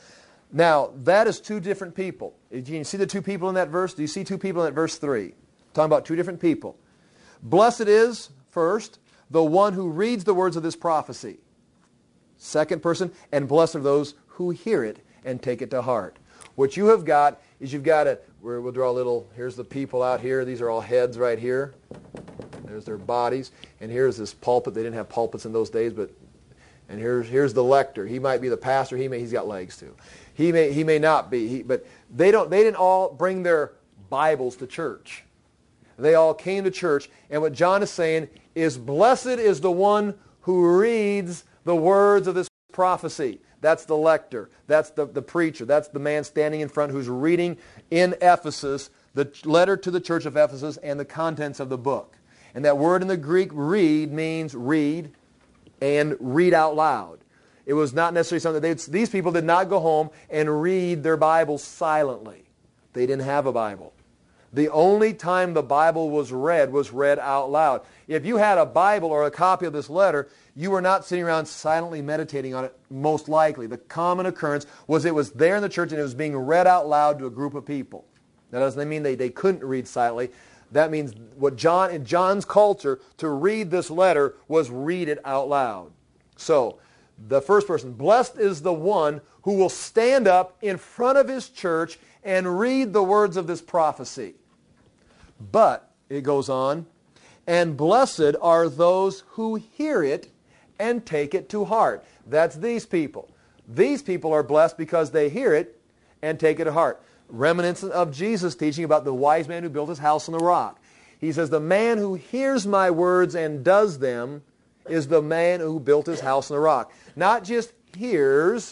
Now, that is two different people. Do you see the two people in that verse? Do you see two people in that verse three? Talking about two different people. Blessed is, first, the one who reads the words of this prophecy. Second person, and blessed are those who hear it and take it to heart. What you have got is you've got a, we'll draw a little, here's the people out here. These are all heads right here. There's their bodies. And here's this pulpit. They didn't have pulpits in those days, but, and here's, here's the lector. He might be the pastor. He may, he's got legs too. He may, he may not be. He, but they don't, they didn't all bring their Bibles to church. They all came to church. And what John is saying is, blessed is the one who reads the words of this prophecy. That's the lector. That's the, the preacher. That's the man standing in front who's reading in Ephesus the letter to the church of Ephesus and the contents of the book. And that word in the Greek, read, means read and read out loud. It was not necessarily something that they, these people did not go home and read their Bibles silently. They didn't have a Bible. The only time the Bible was read was read out loud. If you had a Bible or a copy of this letter, you were not sitting around silently meditating on it, most likely. The common occurrence was it was there in the church and it was being read out loud to a group of people. That doesn't mean they, they couldn't read silently. That means what John, in John's culture, to read this letter was read it out loud. So, the first person, blessed is the one who will stand up in front of his church and read the words of this prophecy. But, it goes on, and blessed are those who hear it and take it to heart. That's these people. These people are blessed because they hear it and take it to heart. Reminiscent of Jesus' teaching about the wise man who built his house on the rock. He says, the man who hears my words and does them is the man who built his house on the rock. Not just hears,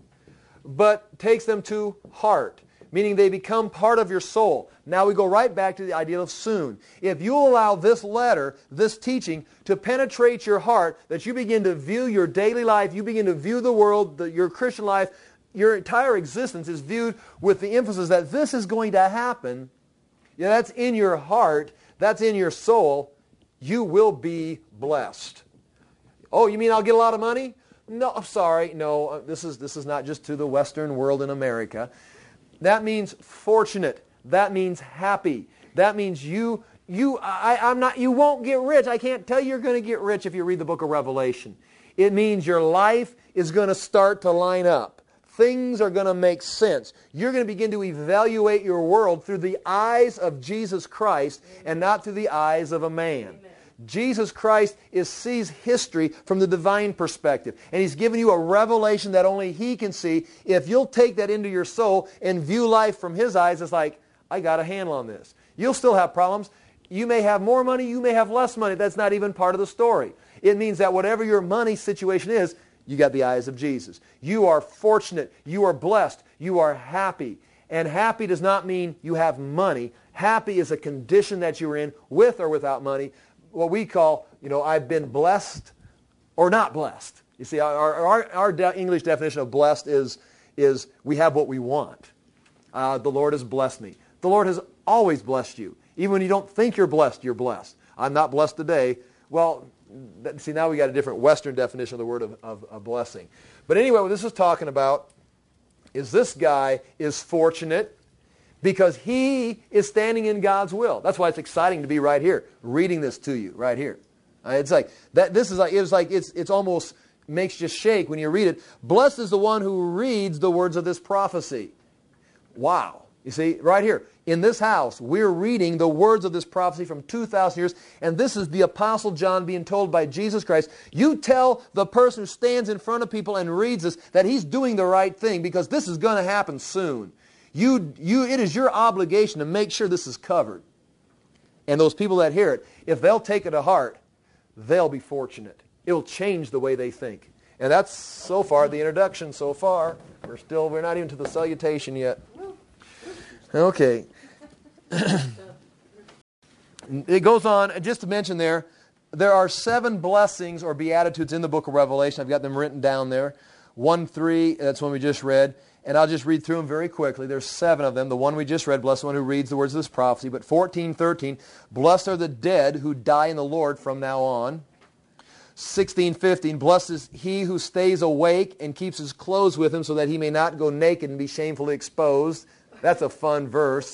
but takes them to heart, meaning they become part of your soul. Now we go right back to the idea of soon. If you allow this letter, this teaching, to penetrate your heart, that you begin to view your daily life, you begin to view the world, the, your Christian life, your entire existence is viewed with the emphasis that this is going to happen. Yeah, that's in your heart, that's in your soul. You will be blessed. Oh, you mean I'll get a lot of money? No, I'm sorry. No, this is this is not just to the Western world in America. That means fortunate. That means happy. That means you you I, I'm not you won't get rich. I can't tell you you're going to get rich if you read the book of Revelation. It means your life is going to start to line up. Things are going to make sense. You're going to begin to evaluate your world through the eyes of Jesus Christ and not through the eyes of a man. Amen. Jesus Christ is, sees history from the divine perspective. And He's given you a revelation that only He can see. If you'll take that into your soul and view life from His eyes, it's like, I got a handle on this. You'll still have problems. You may have more money, you may have less money. That's not even part of the story. It means that whatever your money situation is, you got the eyes of Jesus. You are fortunate. You are blessed. You are happy. And happy does not mean you have money. Happy is a condition that you're in with or without money. What we call, you know, I've been blessed or not blessed. You see, our, our, our de- English definition of blessed is, is we have what we want. Uh, the Lord has blessed me. The Lord has always blessed you. Even when you don't think you're blessed, you're blessed. I'm not blessed today. Well, th- see, now we got a different Western definition of the word of, of, of blessing. But anyway, what this is talking about is this guy is fortunate because he is standing in God's will. That's why it's exciting to be right here, reading this to you right here. Uh, it's like that. This is like it's like it's it's almost makes you shake when you read it. Blessed is the one who reads the words of this prophecy. Wow! You see, right here in this house, we're reading the words of this prophecy from two thousand years, and this is the Apostle John being told by Jesus Christ. You tell the person who stands in front of people and reads this that he's doing the right thing because this is going to happen soon. You, you, it is your obligation to make sure this is covered. And those people that hear it, if they'll take it to heart, they'll be fortunate. It'll change the way they think. And that's so far the introduction so far. We're still, we're not even to the salutation yet. Okay. It goes on, just to mention there, there are seven blessings or beatitudes in the book of Revelation. I've got them written down there. One, three, that's one we just read. And I'll just read through them very quickly. There's seven of them. The one we just read, blessed the one who reads the words of this prophecy. But fourteen, thirteen, blessed are the dead who die in the Lord from now on. sixteen fifteen, blessed is he who stays awake and keeps his clothes with him so that he may not go naked and be shamefully exposed. That's a fun verse.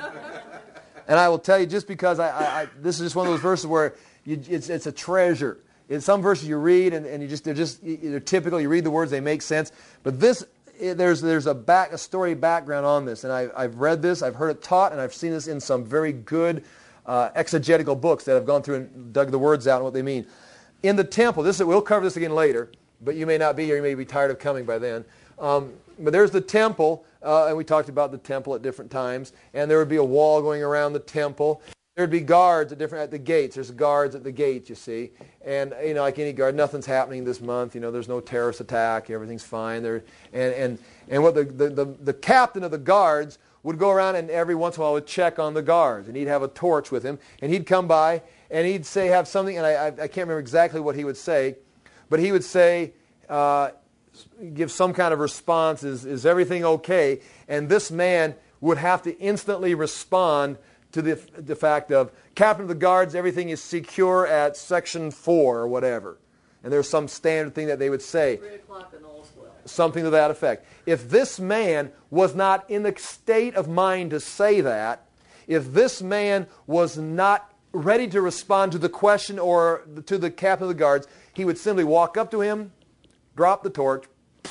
And I will tell you, just because I, I, I this is just one of those verses where you, it's, it's a treasure. In some verses you read and, and you just they're just they're typical. You read the words, they make sense. But this there's there's a back a story background on this, and I, I've read this, I've heard it taught, and I've seen this in some very good uh, exegetical books that have gone through and dug the words out and what they mean. In the temple, this is, we'll cover this again later, but you may not be here. You may be tired of coming by then. Um, but there's the temple, uh, and we talked about the temple at different times, and there would be a wall going around the temple. There'd be guards at different at the gates. There's guards at the gates, you see, and you know, like any guard, nothing's happening this month. You know, there's no terrorist attack. Everything's fine. There, and and and what the the, the the captain of the guards would go around and every once in a while would check on the guards, and he'd have a torch with him, and he'd come by and he'd say have something, and I I, I can't remember exactly what he would say, but he would say. Uh, give some kind of response, is, is everything okay? And this man would have to instantly respond to the, the fact of, Captain of the Guards, everything is secure at section four or whatever. And there's some standard thing that they would say. Three o'clock and all's well. Something to that effect. If this man was not in the state of mind to say that, if this man was not ready to respond to the question or to the Captain of the Guards, he would simply walk up to him, drop the torch,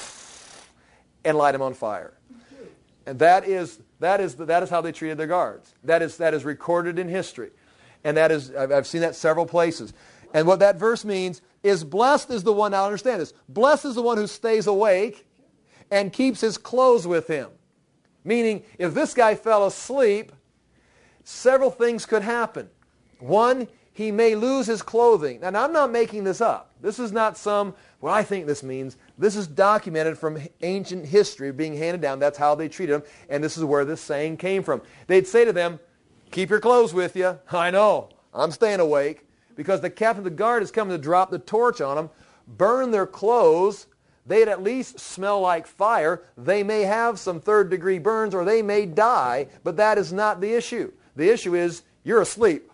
and light him on fire. And that is that is that is how they treated their guards. That is that is recorded in history, and that is I've, I've seen that several places. And what that verse means is, blessed is the one. Now understand this: blessed is the one who stays awake and keeps his clothes with him. Meaning, if this guy fell asleep, several things could happen. One, he may lose his clothing. And I'm not making this up. This is not some, what I think this means. This is documented from ancient history being handed down. That's how they treated them. And this is where this saying came from. They'd say to them, keep your clothes with you. I know. I'm staying awake. Because the captain of the guard is coming to drop the torch on them, burn their clothes. They'd at least smell like fire. They may have some third degree burns or they may die. But that is not the issue. The issue is you're asleep.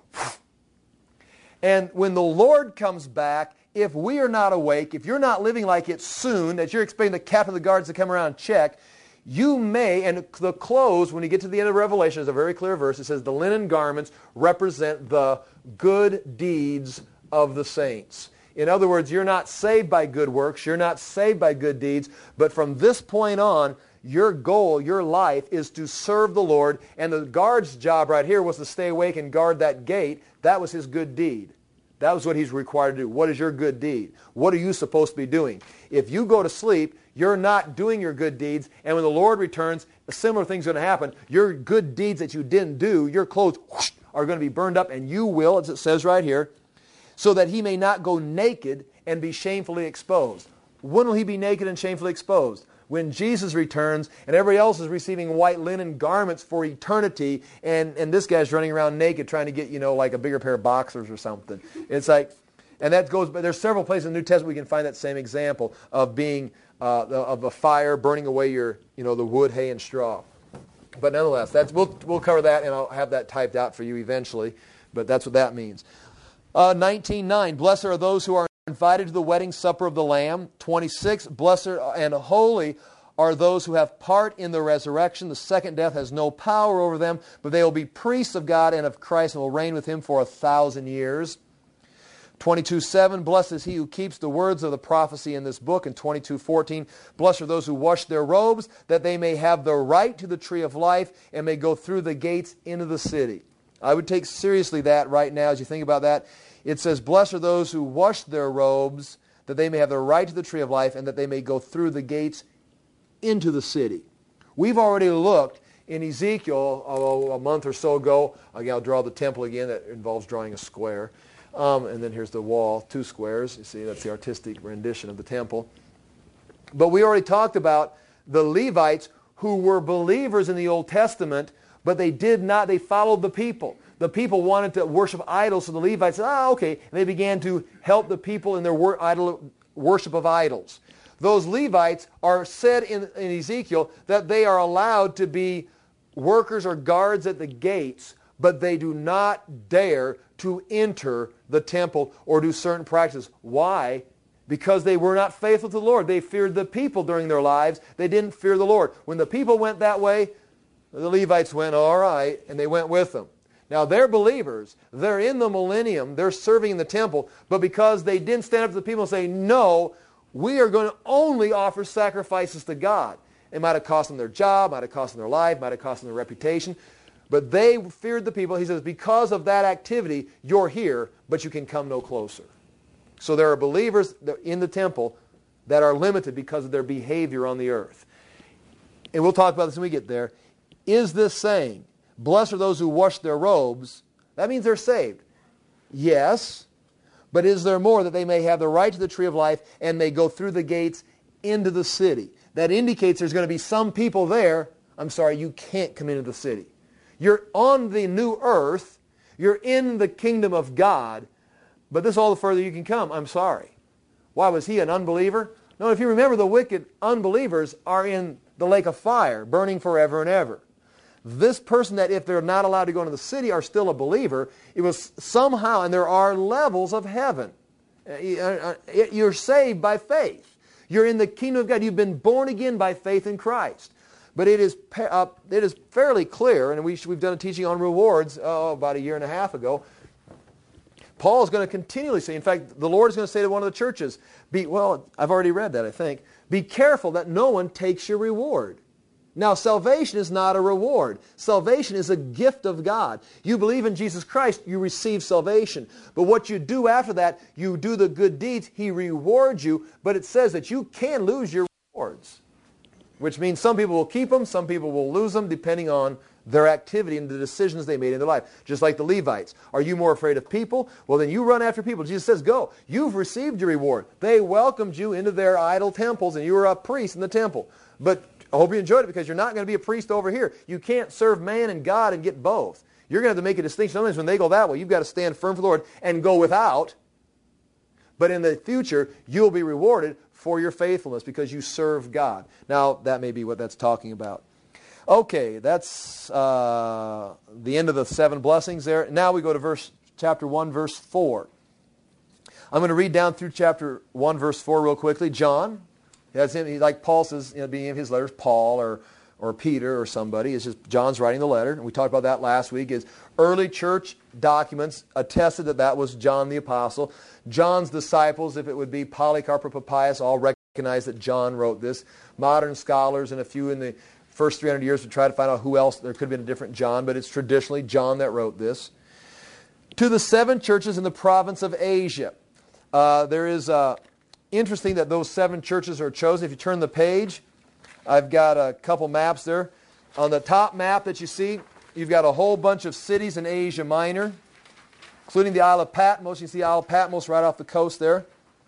And when the Lord comes back, if we are not awake, if you're not living like it's soon, that you're expecting the captain of the guards to come around and check, you may, and the clothes, when you get to the end of Revelation, there's a very clear verse. It says the linen garments represent the good deeds of the saints. In other words, you're not saved by good works, you're not saved by good deeds, but from this point on, your goal, your life, is to serve the Lord, and the guard's job right here was to stay awake and guard that gate. That was his good deed. That was what he's required to do. What is your good deed? What are you supposed to be doing? If you go to sleep, you're not doing your good deeds, and when the Lord returns, a similar thing's going to happen. Your good deeds that you didn't do, your clothes whoosh, are going to be burned up, and you will, as it says right here, so that he may not go naked and be shamefully exposed. When will he be naked and shamefully exposed? When Jesus returns and everybody else is receiving white linen garments for eternity, and, and this guy's running around naked trying to get, you know, like a bigger pair of boxers or something. It's like, and that goes, but there's several places in the New Testament we can find that same example of being, uh, of a fire burning away your, you know, the wood, hay, and straw. But nonetheless, that's, we'll, we'll cover that, and I'll have that typed out for you eventually, but that's what that means. Uh, nineteen nine, blessed are those who are invited to the wedding supper of the Lamb. twenty-six, blessed and holy are those who have part in the resurrection. The second death has no power over them, but they will be priests of God and of Christ and will reign with him for a thousand years. twenty-two seven, blessed is he who keeps the words of the prophecy in this book. And twenty-two fourteen, blessed are those who wash their robes, that they may have the right to the tree of life and may go through the gates into the city. I would take seriously that right now as you think about that. It says, blessed are those who wash their robes, that they may have the right to the tree of life and that they may go through the gates into the city. We've already looked in Ezekiel oh, a month or so ago. Again, I'll draw the temple again. That involves drawing a square. Um, and then here's the wall, two squares. You see, that's the artistic rendition of the temple. But we already talked about the Levites who were believers in the Old Testament, but they did not, they followed the people. The people wanted to worship idols, so the Levites said, ah, okay. And they began to help the people in their wor- idol, worship of idols. Those Levites are said in, in Ezekiel that they are allowed to be workers or guards at the gates, but they do not dare to enter the temple or do certain practices. Why? Because they were not faithful to the Lord. They feared the people during their lives. They didn't fear the Lord. When the people went that way, the Levites went, all right, and they went with them. Now, they're believers. They're in the millennium. They're serving in the temple. But because they didn't stand up to the people and say, no, we are going to only offer sacrifices to God. It might have cost them their job, might have cost them their life, might have cost them their reputation. But they feared the people. He says, because of that activity, you're here, but you can come no closer. So there are believers in the temple that are limited because of their behavior on the earth. And we'll talk about this when we get there. Is this saying, blessed are those who wash their robes? That means they're saved. Yes. But is there more, that they may have the right to the tree of life and may go through the gates into the city? That indicates there's going to be some people there. I'm sorry, you can't come into the city. You're on the new earth. You're in the kingdom of God. But this is all the further you can come. I'm sorry. Why, was he an unbeliever? No, if you remember, the wicked unbelievers are in the lake of fire, burning forever and ever. This person that, if they're not allowed to go into the city, are still a believer, it was somehow, and there are levels of heaven. You're saved by faith. You're in the kingdom of God. You've been born again by faith in Christ. But it is uh, it is fairly clear, and we, we've done a teaching on rewards oh, about a year and a half ago. Paul is going to continually say, in fact, the Lord is going to say to one of the churches, be, well, I've already read that, I think, be careful that no one takes your reward. Now, salvation is not a reward. Salvation is a gift of God. You believe in Jesus Christ, you receive salvation. But what you do after that, you do the good deeds, He rewards you, but it says that you can lose your rewards. Which means some people will keep them, some people will lose them, depending on their activity and the decisions they made in their life. Just like the Levites. Are you more afraid of people? Well, then you run after people. Jesus says, go. You've received your reward. They welcomed you into their idol temples, and you were a priest in the temple. But I hope you enjoyed it, because you're not going to be a priest over here. You can't serve man and God and get both. You're going to have to make a distinction. Sometimes when they go that way, you've got to stand firm for the Lord and go without. But in the future, you'll be rewarded for your faithfulness because you serve God. Now, that may be what that's talking about. Okay, that's uh, the end of the seven blessings there. Now we go to verse chapter one, verse four. I'm going to read down through chapter one, verse four real quickly. John, that's him, like Paul says, you know, being in his letters, Paul or or Peter or somebody. It's just John's writing the letter. And we talked about that last week. Is early church documents attested that that was John the Apostle. John's disciples, if it would be Polycarp or Papias, all recognize that John wrote this. Modern scholars and a few in the first three hundred years would try to find out who else. There could have been a different John, but it's traditionally John that wrote this. To the seven churches in the province of Asia. Uh, there is uh, interesting that those seven churches are chosen. If you turn the page, I've got a couple maps there. On the top map that you see, you've got a whole bunch of cities in Asia Minor, including the Isle of Patmos. You can see Isle of Patmos right off the coast there.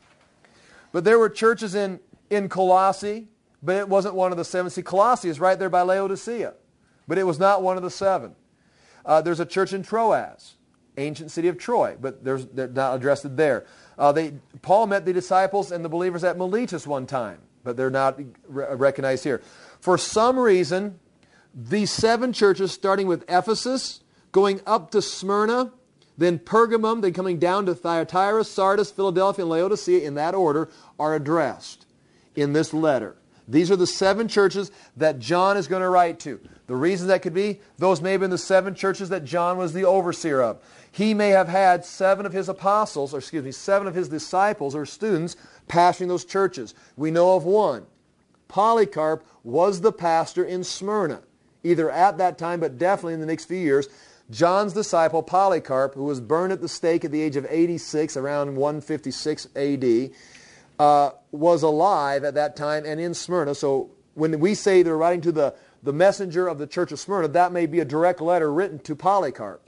But there were churches in, in Colossae, but it wasn't one of the seven. See, Colossae is right there by Laodicea, but it was not one of the seven. Uh, there's a church in Troas, ancient city of Troy, but there's, they're not addressed there. Uh, they, Paul met the disciples and the believers at Miletus one time, but they're not re- recognized here. For some reason, these seven churches, starting with Ephesus, going up to Smyrna, then Pergamum, then coming down to Thyatira, Sardis, Philadelphia, and Laodicea, in that order, are addressed in this letter. These are the seven churches that John is going to write to. The reason that could be, those may have been the seven churches that John was the overseer of. He may have had seven of his apostles, or excuse me, seven of his disciples or students pastoring those churches. We know of one. Polycarp was the pastor in Smyrna, either at that time, but definitely in the next few years. John's disciple, Polycarp, who was burned at the stake at the age of eighty-six, around one fifty-six A D, uh, was alive at that time and in Smyrna. So when we say they're writing to the, the messenger of the church of Smyrna, that may be a direct letter written to Polycarp.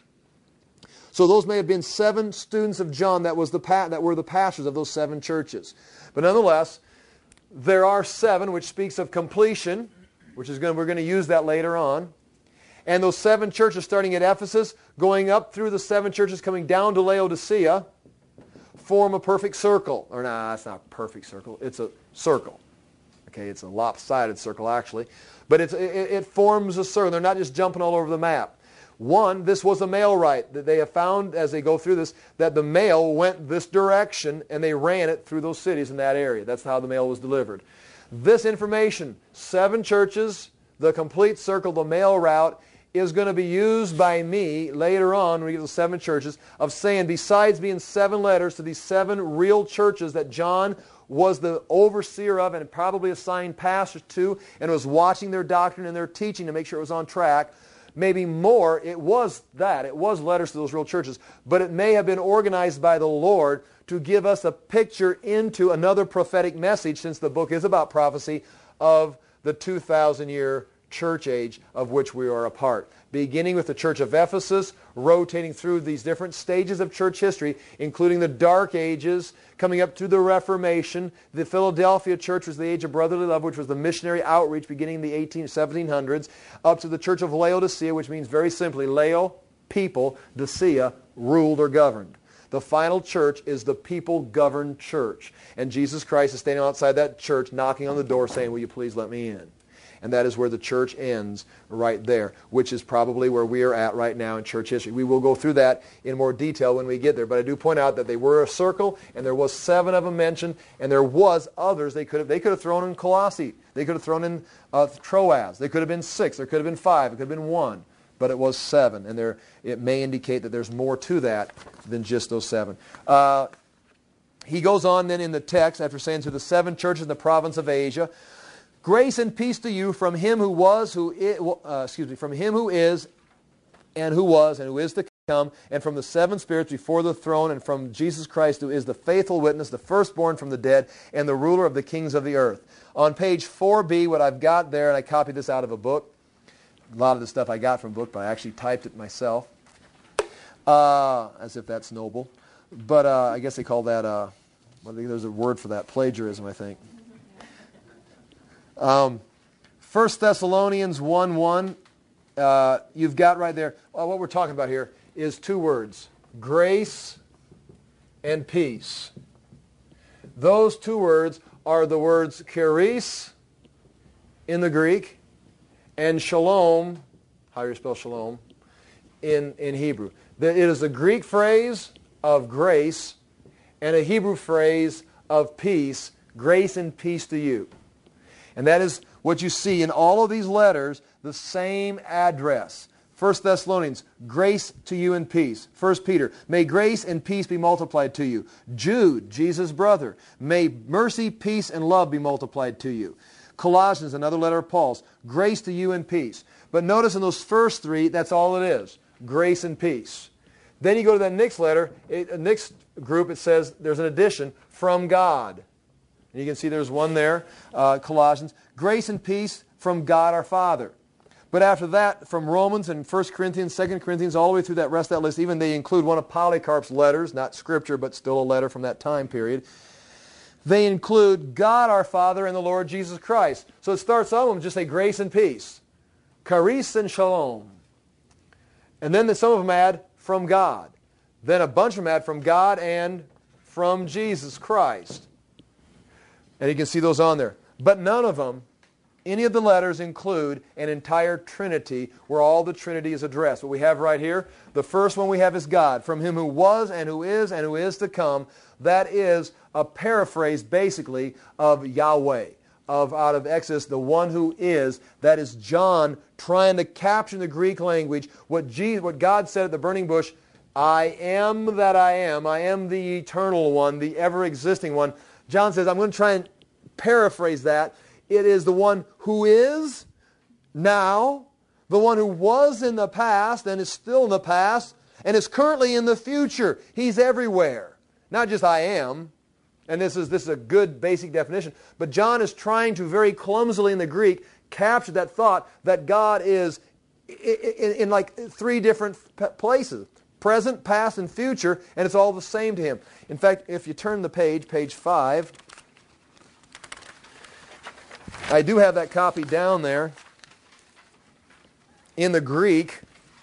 So those may have been seven students of John that was the pa- that were the pastors of those seven churches. But nonetheless, there are seven, which speaks of completion, which is going we're going to use that later on. And those seven churches, starting at Ephesus, going up through the seven churches, coming down to Laodicea, form a perfect circle. Or nah, it's not a perfect circle. It's a circle. Okay, it's a lopsided circle actually, but it's, it, it forms a circle. They're not just jumping all over the map. One, this was a mail right. That they have found as they go through this that the mail went this direction and they ran it through those cities in that area. That's how the mail was delivered. This information, seven churches, the complete circle, the mail route, is going to be used by me later on when we get to the seven churches of saying, besides being seven letters to these seven real churches that John was the overseer of and probably assigned pastors to and was watching their doctrine and their teaching to make sure it was on track, maybe more, it was that. It was letters to those real churches. But it may have been organized by the Lord to give us a picture into another prophetic message, since the book is about prophecy, of the two thousand year church age of which we are a part. Beginning with the church of Ephesus, rotating through these different stages of church history, including the Dark Ages, coming up to the Reformation. The Philadelphia church was the age of brotherly love, which was the missionary outreach beginning in the eighteen, seventeen hundreds, up to the church of Laodicea, which means very simply, Lao, people, Decea, ruled or governed. The final church is the people-governed church. And Jesus Christ is standing outside that church, knocking on the door, saying, will you please let me in? And that is where the church ends, right there, which is probably where we are at right now in church history. We will go through that in more detail when we get there. But I do point out that they were a circle, and there was seven of them mentioned, and there was others they could have. They could have thrown in Colossae. They could have thrown in uh, Troas. They could have been six. There could have been five. It could have been one. But it was seven, and there it may indicate that there's more to that than just those seven. Uh, he goes on then in the text after saying to the seven churches in the province of Asia, grace and peace to you from him who was, who is, uh, excuse me, from him who is, and who was, and who is to come, and from the seven spirits before the throne, and from Jesus Christ, who is the faithful witness, the firstborn from the dead, and the ruler of the kings of the earth. On page four B, what I've got there, and I copied this out of a book. A lot of the stuff I got from a book, but I actually typed it myself, uh, as if that's noble. But uh, I guess they call that, uh, well, there's a word for that, plagiarism, I think. Um, First Thessalonians one one, uh, you've got right there, well, what we're talking about here is two words, grace and peace. Those two words are the words charis in the Greek and shalom, how do you spell shalom, in, in Hebrew. It is a Greek phrase of grace and a Hebrew phrase of peace, grace and peace to you. And that is what you see in all of these letters, the same address. First Thessalonians, grace to you and peace. First Peter, may grace and peace be multiplied to you. Jude, Jesus' brother, may mercy, peace, and love be multiplied to you. Colossians, another letter of Paul's, grace to you and peace. But notice in those first three, that's all it is, grace and peace. Then you go to that next letter, it, next group, it says there's an addition, from God. And you can see there's one there, uh, Colossians, grace and peace from God our Father. But after that, from Romans and First Corinthians, Second Corinthians, all the way through that rest of that list, even they include one of Polycarp's letters, not scripture, but still a letter from that time period. They include God our Father and the Lord Jesus Christ. So it starts on them, just say grace and peace. Charis and shalom. And then some of them add from God. Then a bunch of them add from God and from Jesus Christ. And you can see those on there. But none of them, any of the letters include an entire Trinity where all the Trinity is addressed. What we have right here, the first one we have is God, from him who was and who is and who is to come. That is a paraphrase, basically, of Yahweh, of out of Exodus, the one who is. That is John trying to capture in the Greek language what, Jesus, what God said at the burning bush, I am that I am. I am the eternal one, the ever-existing one. John says, I'm going to try and paraphrase that. It is the one who is now, the one who was in the past and is still in the past, and is currently in the future. He's everywhere. Not just I am, and this is, this is a good basic definition, but John is trying to very clumsily in the Greek capture that thought that God is in, in, in like three different places. Present, past, and future, and it's all the same to him. In fact, if you turn the page, page five, I do have that copy down there in the Greek,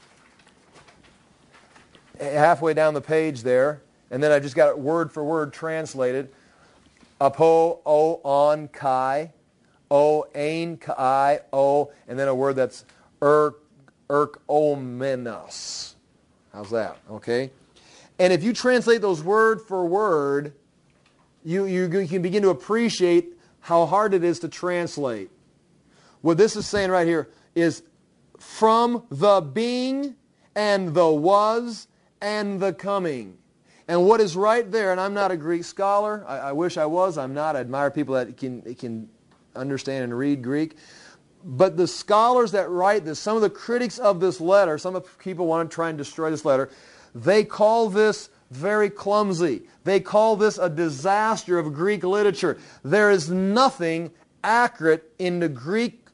halfway down the page there, and then I just got it word for word translated. Apo, o, on, kai, o, ain, kai, o, and then a word that's er, erchomenos. How's that? Okay? And if you translate those word for word, you, you, you can begin to appreciate how hard it is to translate. What this is saying right here is from the being and the was and the coming. And what is right there, and I'm not a Greek scholar, I, I wish I was, I'm not, I admire people that can, can understand and read Greek. But the scholars that write this, some of the critics of this letter, some of the people want to try and destroy this letter, they call this very clumsy. They call this a disaster of Greek literature. There is nothing accurate in the Greek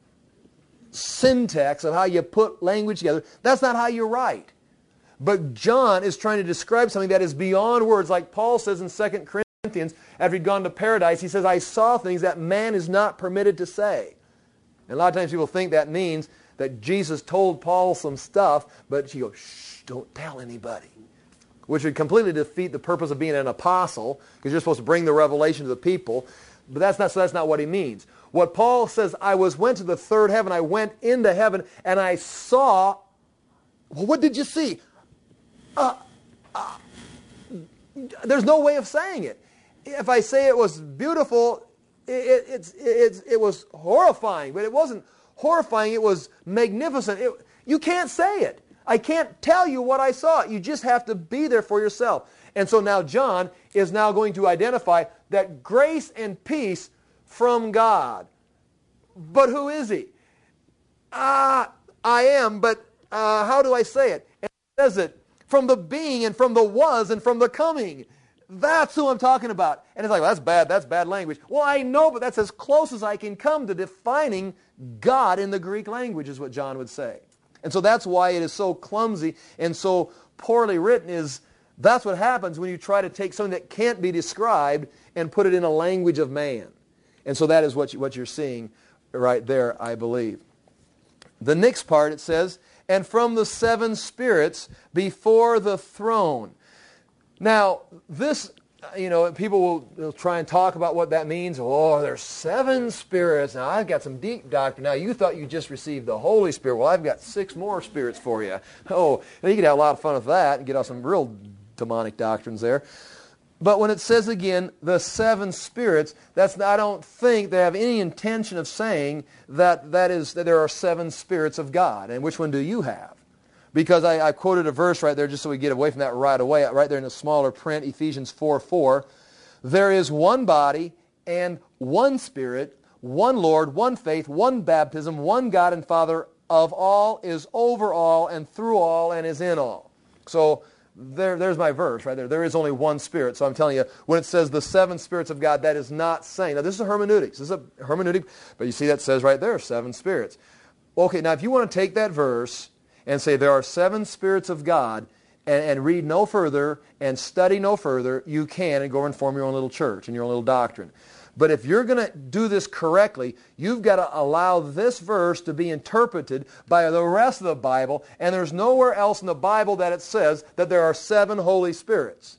syntax of how you put language together. That's not how you write. But John is trying to describe something that is beyond words. Like Paul says in Second Corinthians, after he'd gone to paradise, he says, I saw things that man is not permitted to say. And a lot of times people think that means that Jesus told Paul some stuff, but she goes, shh, don't tell anybody. Which would completely defeat the purpose of being an apostle, because you're supposed to bring the revelation to the people. But that's not, so that's not what he means. What Paul says, I was went to the third heaven, I went into heaven, and I saw, well, what did you see? Uh, uh, there's no way of saying it. If I say it was beautiful, it, it, it's, it's, it was horrifying, but it wasn't horrifying, it was magnificent. It, you can't say it. I can't tell you what I saw. You just have to be there for yourself. And so now John is now going to identify that grace and peace from God. But who is he? Ah, uh, I am, but uh, how do I say it? And it says it from the being and from the was and from the coming. That's who I'm talking about. And it's like, well, that's bad, that's bad language. Well, I know, but that's as close as I can come to defining God in the Greek language, is what John would say. And so that's why it is so clumsy and so poorly written. Is that's what happens when you try to take something that can't be described and put it in a language of man. And so that is what, you, what you're seeing right there, I believe. The next part, it says, and from the seven spirits before the throne. Now, this, you know, people will, will try and talk about what that means. Oh, there's seven spirits. Now, I've got some deep doctrine. Now, you thought you just received the Holy Spirit. Well, I've got six more spirits for you. Oh, you could have a lot of fun with that and get off some real demonic doctrines there. But when it says again, the seven spirits, that's I don't think they have any intention of saying that that is that there are seven spirits of God. And which one do you have? Because I, I quoted a verse right there just so we get away from that right away, right there in the smaller print, Ephesians four four. There is one body and one Spirit, one Lord, one faith, one baptism, one God and Father of all, is over all, and through all, and is in all. So there, there's my verse right there. There is only one Spirit. So I'm telling you, when it says the seven spirits of God, that is not saying. Now this is a hermeneutics. This is a hermeneutic, but you see that says right there, seven spirits. Okay, now if you want to take that verse and say there are seven spirits of God, and, and read no further and study no further, you can, and go and form your own little church and your own little doctrine. But if you're going to do this correctly, you've got to allow this verse to be interpreted by the rest of the Bible, and there's nowhere else in the Bible that it says that there are seven Holy Spirits.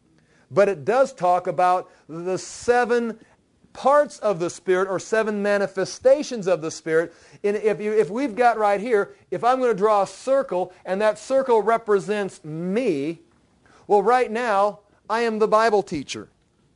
But it does talk about the seven parts of the Spirit, or seven manifestations of the Spirit. And if, you, if we've got right here, if I'm going to draw a circle, and that circle represents me, well, right now, I am the Bible teacher.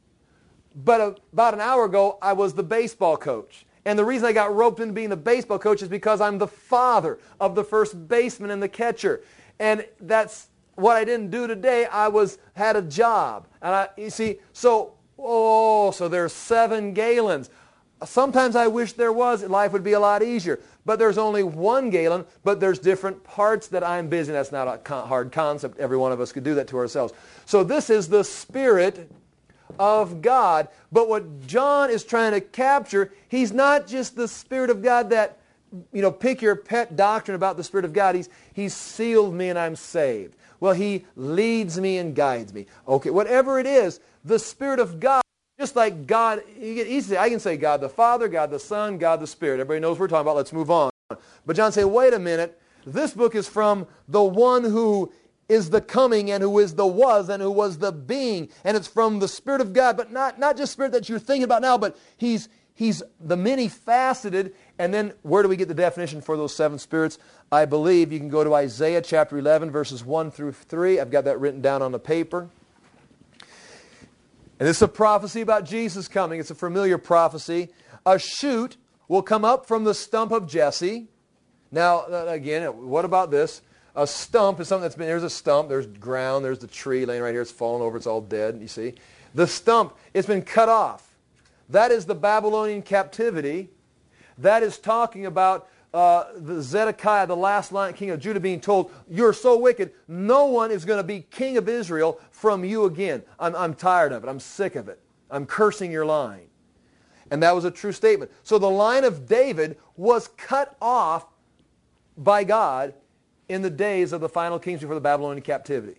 But about an hour ago, I was the baseball coach. And the reason I got roped into being the baseball coach is because I'm the father of the first baseman and the catcher. And that's what I didn't do today. I was had a job. And I, you see, so... Oh, so there's seven Galens. Sometimes I wish there was. Life would be a lot easier. But there's only one Galen, but there's different parts that I'm busy. That's not a hard concept. Every one of us could do that to ourselves. So this is the Spirit of God. But what John is trying to capture, he's not just the Spirit of God that, you know, pick your pet doctrine about the Spirit of God. He's, he's sealed me and I'm saved. Well, He leads me and guides me. Okay, whatever it is, the Spirit of God, just like God, easily I can say God the Father, God the Son, God the Spirit. Everybody knows what we're talking about. Let's move on. But John say, wait a minute. This book is from the one who is the coming and who is the was and who was the being. And it's from the Spirit of God, but not, not just Spirit that you're thinking about now, but He's He's the many-faceted. And then where do we get the definition for those seven spirits? I believe you can go to Isaiah chapter eleven, verses one through three. I've got that written down on the paper. And this is a prophecy about Jesus coming. It's a familiar prophecy. A shoot will come up from the stump of Jesse. Now, again, what about this? A stump is something that's been, there's a stump, there's ground, there's the tree laying right here, it's fallen over, it's all dead, you see. The stump, it's been cut off. That is the Babylonian captivity. That is talking about uh, the Zedekiah, the last line king of Judah, being told, you're so wicked, no one is going to be king of Israel from you again. I'm, I'm tired of it. I'm sick of it. I'm cursing your line. And that was a true statement. So the line of David was cut off by God in the days of the final kings before the Babylonian captivity.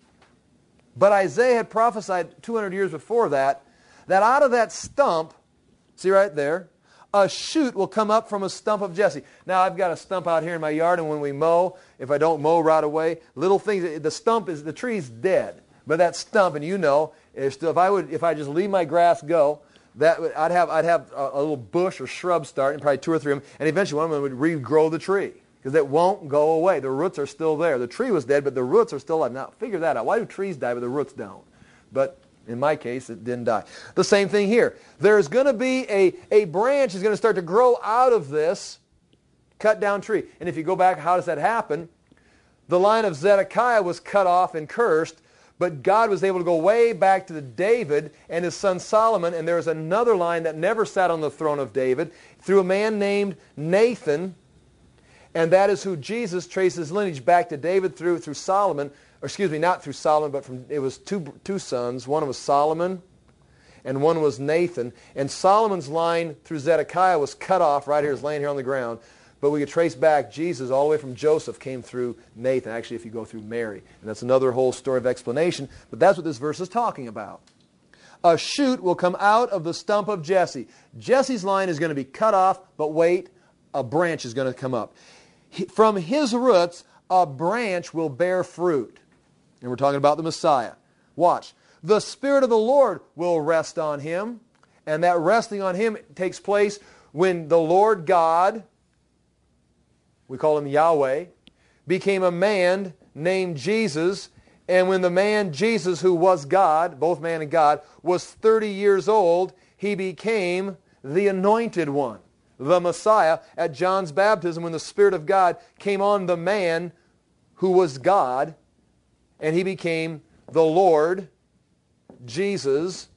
But Isaiah had prophesied two hundred years before that, that out of that stump, see right there, a shoot will come up from a stump of Jesse. Now, I've got a stump out here in my yard, and when we mow, if I don't mow right away, little things, the stump is, the tree's dead. But that stump, and you know, if, still, if I would, if I just leave my grass go, that would, I'd have, I'd have a, a little bush or shrub starting, probably two or three of them, and eventually one of them would regrow the tree. Because it won't go away. The roots are still there. The tree was dead, but the roots are still alive. Now, figure that out. Why do trees die, but the roots don't? But in my case, it didn't die. The same thing here. There's going to be a, a branch is going to start to grow out of this cut down tree. And if you go back, how does that happen? The line of Zedekiah was cut off and cursed, but God was able to go way back to the David and his son Solomon, and there was another line that never sat on the throne of David through a man named Nathan. And that is who Jesus traces lineage back to David through through Solomon, or excuse me, not through Solomon, but from it was two two sons. One was Solomon, and one was Nathan. And Solomon's line through Zedekiah was cut off. Right here, is laying here on the ground. But we could trace back Jesus all the way from Joseph came through Nathan. Actually, if you go through Mary, and that's another whole story of explanation. But that's what this verse is talking about. A shoot will come out of the stump of Jesse. Jesse's line is going to be cut off, but wait, a branch is going to come up. From his roots, a branch will bear fruit. And we're talking about the Messiah. Watch. The Spirit of the Lord will rest on him. And that resting on him takes place when the Lord God, we call him Yahweh, became a man named Jesus. And when the man Jesus, who was God, both man and God, was thirty years old, he became the Anointed One. The Messiah. At John's baptism, when the Spirit of God came on the man who was God, and he became the Lord Jesus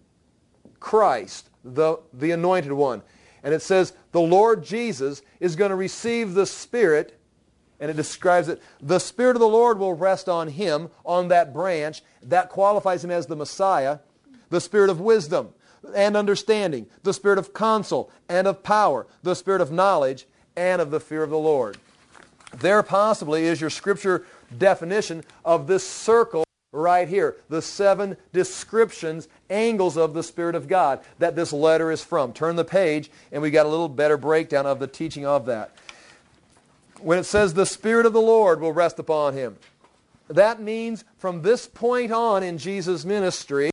Christ, the, the Anointed One. And it says the Lord Jesus is going to receive the Spirit, and it describes it, the Spirit of the Lord will rest on him, on that branch. That qualifies him as the Messiah. The Spirit of wisdom and understanding, the Spirit of counsel and of power, the Spirit of knowledge and of the fear of the Lord. There possibly is your scripture definition of this circle right here, the seven descriptions, angles of the Spirit of God that this letter is from. Turn the page and we got a little better breakdown of the teaching of that. When it says the Spirit of the Lord will rest upon him, that means from this point on in Jesus' ministry,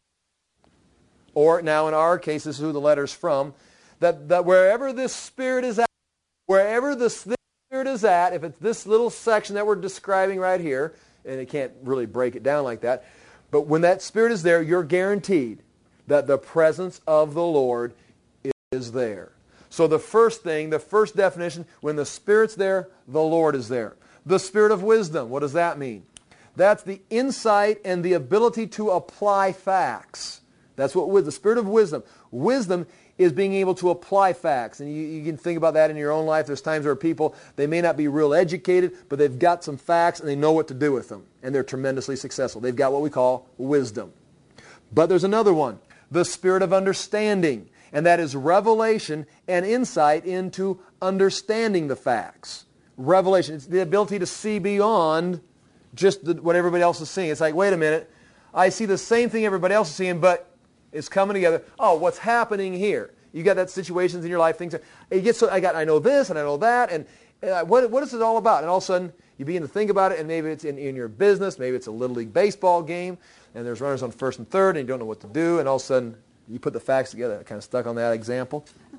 or now in our case, this is who the letter's from, that, that wherever this Spirit is at, wherever this, this Spirit is at, if it's this little section that we're describing right here, and it can't really break it down like that, but when that Spirit is there, you're guaranteed that the presence of the Lord is there. So the first thing, the first definition, when the Spirit's there, the Lord is there. The Spirit of wisdom, what does that mean? That's the insight and the ability to apply facts. That's what with the Spirit of wisdom. Wisdom is being able to apply facts. And you, you can think about that in your own life. There's times where people, they may not be real educated, but they've got some facts and they know what to do with them. And they're tremendously successful. They've got what we call wisdom. But there's another one, the Spirit of understanding. And that is revelation and insight into understanding the facts. Revelation, it's the ability to see beyond just the, what everybody else is seeing. It's like, wait a minute, I see the same thing everybody else is seeing, but it's coming together. Oh, what's happening here? You got that situations in your life, things. It gets so I got. I know this and I know that, and uh, what what is it all about? And all of a sudden, you begin to think about it, and maybe it's in, in your business, maybe it's a little league baseball game, and there's runners on first and third, and you don't know what to do, and all of a sudden, you put the facts together. I kind of stuck on that example.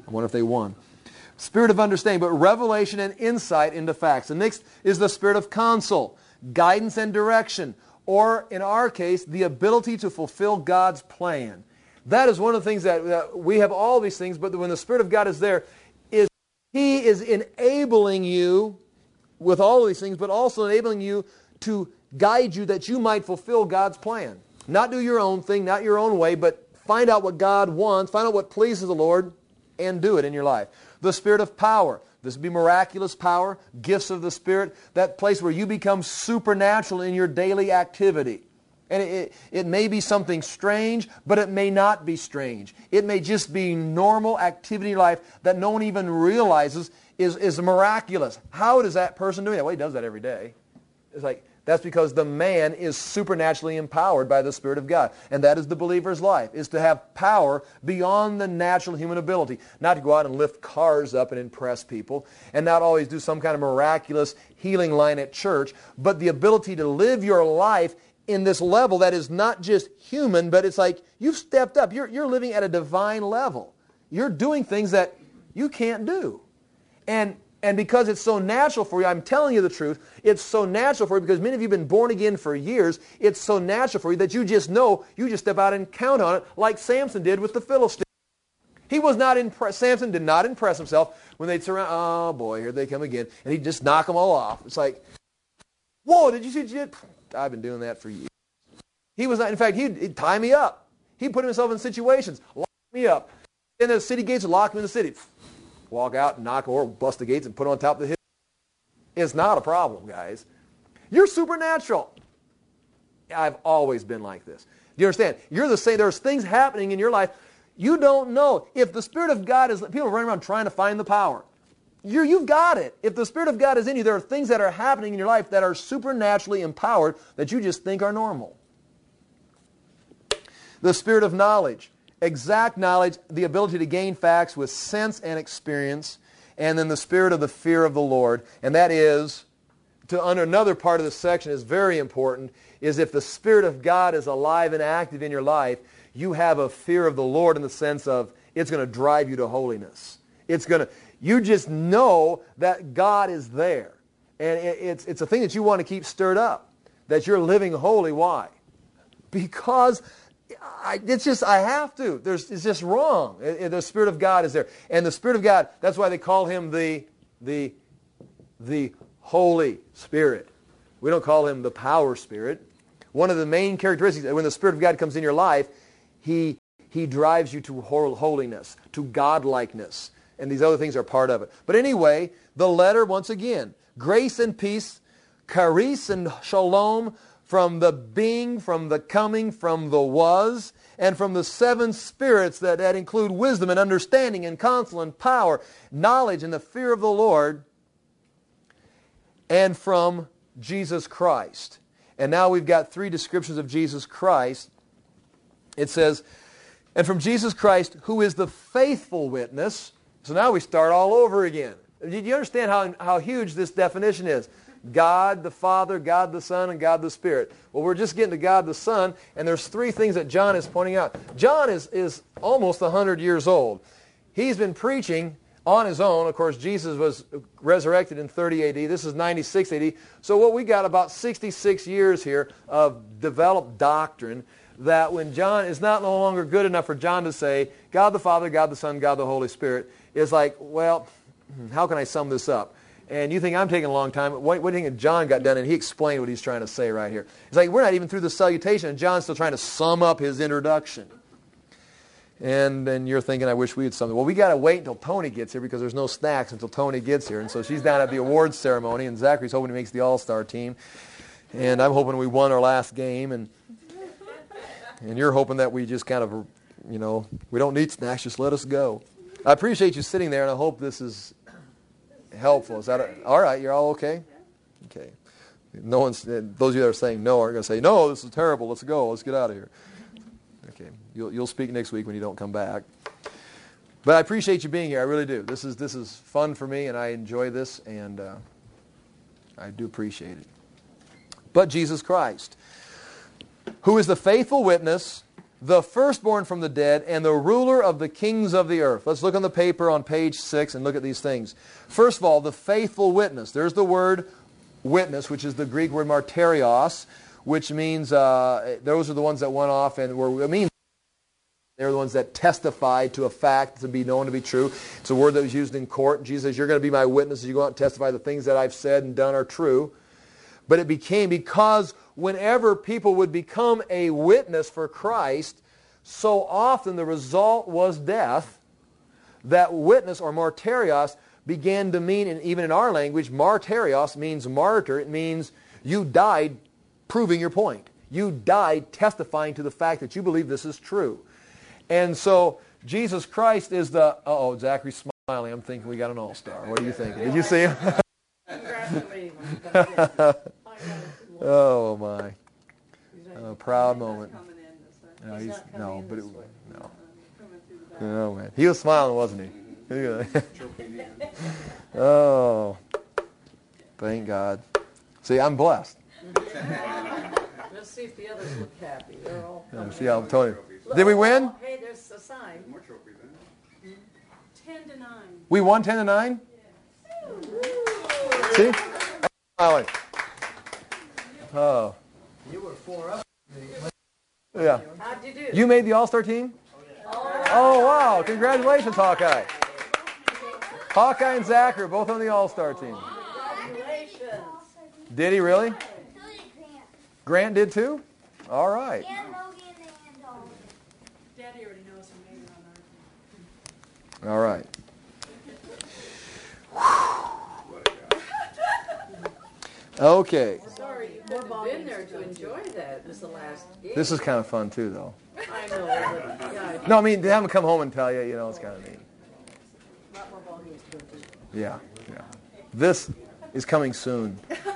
I wonder if they won. Spirit of understanding, but revelation and insight into facts. The next is the spirit of counsel, guidance and direction, or in our case, the ability to fulfill God's plan. That is one of the things that, that we have all these things, but when the Spirit of God is there, is He is enabling you with all of these things, but also enabling you to guide you that you might fulfill God's plan. Not do your own thing, not your own way, but find out what God wants, find out what pleases the Lord, and do it in your life. The spirit of power. This would be miraculous power, gifts of the Spirit, that place where you become supernatural in your daily activity. And it, it, it may be something strange, but it may not be strange. It may just be normal activity in life that no one even realizes is, is miraculous. How is that person doing that? Well, he does that every day. It's like, that's because the man is supernaturally empowered by the Spirit of God. And that is the believer's life, is to have power beyond the natural human ability. Not to go out and lift cars up and impress people, and not always do some kind of miraculous healing line at church, but the ability to live your life in this level that is not just human, but it's like you've stepped up. You're, you're living at a divine level. You're doing things that you can't do. And And because it's so natural for you, I'm telling you the truth, it's so natural for you because many of you have been born again for years, it's so natural for you that you just know, you just step out and count on it like Samson did with the Philistines. He was not impressed, Samson did not impress himself when they'd surround, oh boy, here they come again, and he'd just knock them all off. It's like, whoa, did you see what you did? I've been doing that for years. He was not, in fact, he'd, he'd tie me up. He'd put himself in situations, lock me up. In the city gates, lock me in the city. Walk out and knock or bust the gates and put it on top of the hill. It's not a problem, guys. You're supernatural. I've always been like this. Do you understand? You're the same. There's things happening in your life you don't know. If the Spirit of God is, people run around trying to find the power. You're, you've got it. If the Spirit of God is in you, there are things that are happening in your life that are supernaturally empowered that you just think are normal. The Spirit of knowledge. Exact knowledge, the ability to gain facts with sense and experience, and then the spirit of the fear of the Lord. And that is, to under another part of this section is very important, is if the Spirit of God is alive and active in your life, you have a fear of the Lord in the sense of it's going to drive you to holiness. It's going to, you just know that God is there. And it, it's, it's a thing that you want to keep stirred up, that you're living holy. Why? Because I, it's just, I have to. There's, it's just wrong. It, it, the Spirit of God is there. And the Spirit of God, that's why they call Him the, the, the Holy Spirit. We don't call Him the Power Spirit. One of the main characteristics, when the Spirit of God comes in your life, He, he drives you to holiness, to godlikeness. And these other things are part of it. But anyway, the letter, once again, grace and peace, charis and shalom, from the being, from the coming, from the was, and from the seven spirits that, that include wisdom and understanding and counsel and power, knowledge and the fear of the Lord, and from Jesus Christ. And now we've got three descriptions of Jesus Christ. It says, and from Jesus Christ, who is the faithful witness. So now we start all over again. Do you understand how, how huge this definition is? God the Father, God the Son, and God the Spirit. Well, we're just getting to God the Son, and there's three things that John is pointing out. John is, is almost one hundred years old. He's been preaching on his own. Of course, Jesus was resurrected in thirty A D. This is ninety-six A D. So what we got about sixty-six years here of developed doctrine that when John is not no longer good enough for John to say, God the Father, God the Son, God the Holy Spirit, is like, well, how can I sum this up? And you think I'm taking a long time. What, what do you think John got done? And he explained what he's trying to say right here. It's like we're not even through the salutation, and John's still trying to sum up his introduction. And then you're thinking, I wish we had something. Well, we got to wait until Tony gets here because there's no snacks until Tony gets here. And so she's down at the awards ceremony, and Zachary's hoping he makes the All-Star team. And I'm hoping we won our last game. And and you're hoping that we just kind of, you know, we don't need snacks, just let us go. I appreciate you sitting there, and I hope this is helpful. Is that a, all right? You're all okay? Okay. No one's. Those of you that are saying no are going to say, no, this is terrible. Let's go. Let's get out of here. Okay. You'll you'll speak next week when you don't come back. But I appreciate you being here. I really do. This is this is fun for me, and I enjoy this, and uh, I do appreciate it. But Jesus Christ, who is the faithful witness, the firstborn from the dead, and the ruler of the kings of the earth. Let's look on the paper on page six and look at these things. First of all, the faithful witness. There's the word witness, which is the Greek word martyrios, which means uh, those are the ones that went off and were, I mean, they're the ones that testified to a fact to be known to be true. It's a word that was used in court. Jesus says, you're going to be my witnesses. You go out and testify the things that I've said and done are true. But it became because whenever people would become a witness for Christ, so often the result was death. That witness, or martyrios, began to mean, and even in our language, martyrios means martyr. It means you died proving your point. You died testifying to the fact that you believe this is true. And so Jesus Christ is the, uh-oh, Zachary's smiling. I'm thinking we got an all-star. What do you think? Did you see him? Oh my! A proud moment. No, he's, no, but it, no. No man, he was smiling, wasn't he? Oh, thank God. See, I'm blessed. Let's see if the others look happy. They're all. Yeah, see how I'm telling you. Did we win? Hey, there's a sign. More trophies, huh? Ten to nine. We won ten to nine. See? Smiling. Oh. You were four up. Yeah. How'd you do? You made the All-Star team? Oh, wow. Congratulations, Hawkeye. Hawkeye and Zach are both on the All-Star team. Congratulations. Did he really? Grant did too? All right. Daddy already knows who made it on our team. All right. Okay. Sorry, you couldn't have been there to enjoy that. It was the last game. This is kind of fun too, though. I know, but yeah. No, I mean, to have them come home and tell you, you know, it's kind of neat. A lot more ball games to go to. Yeah, yeah. This is coming soon.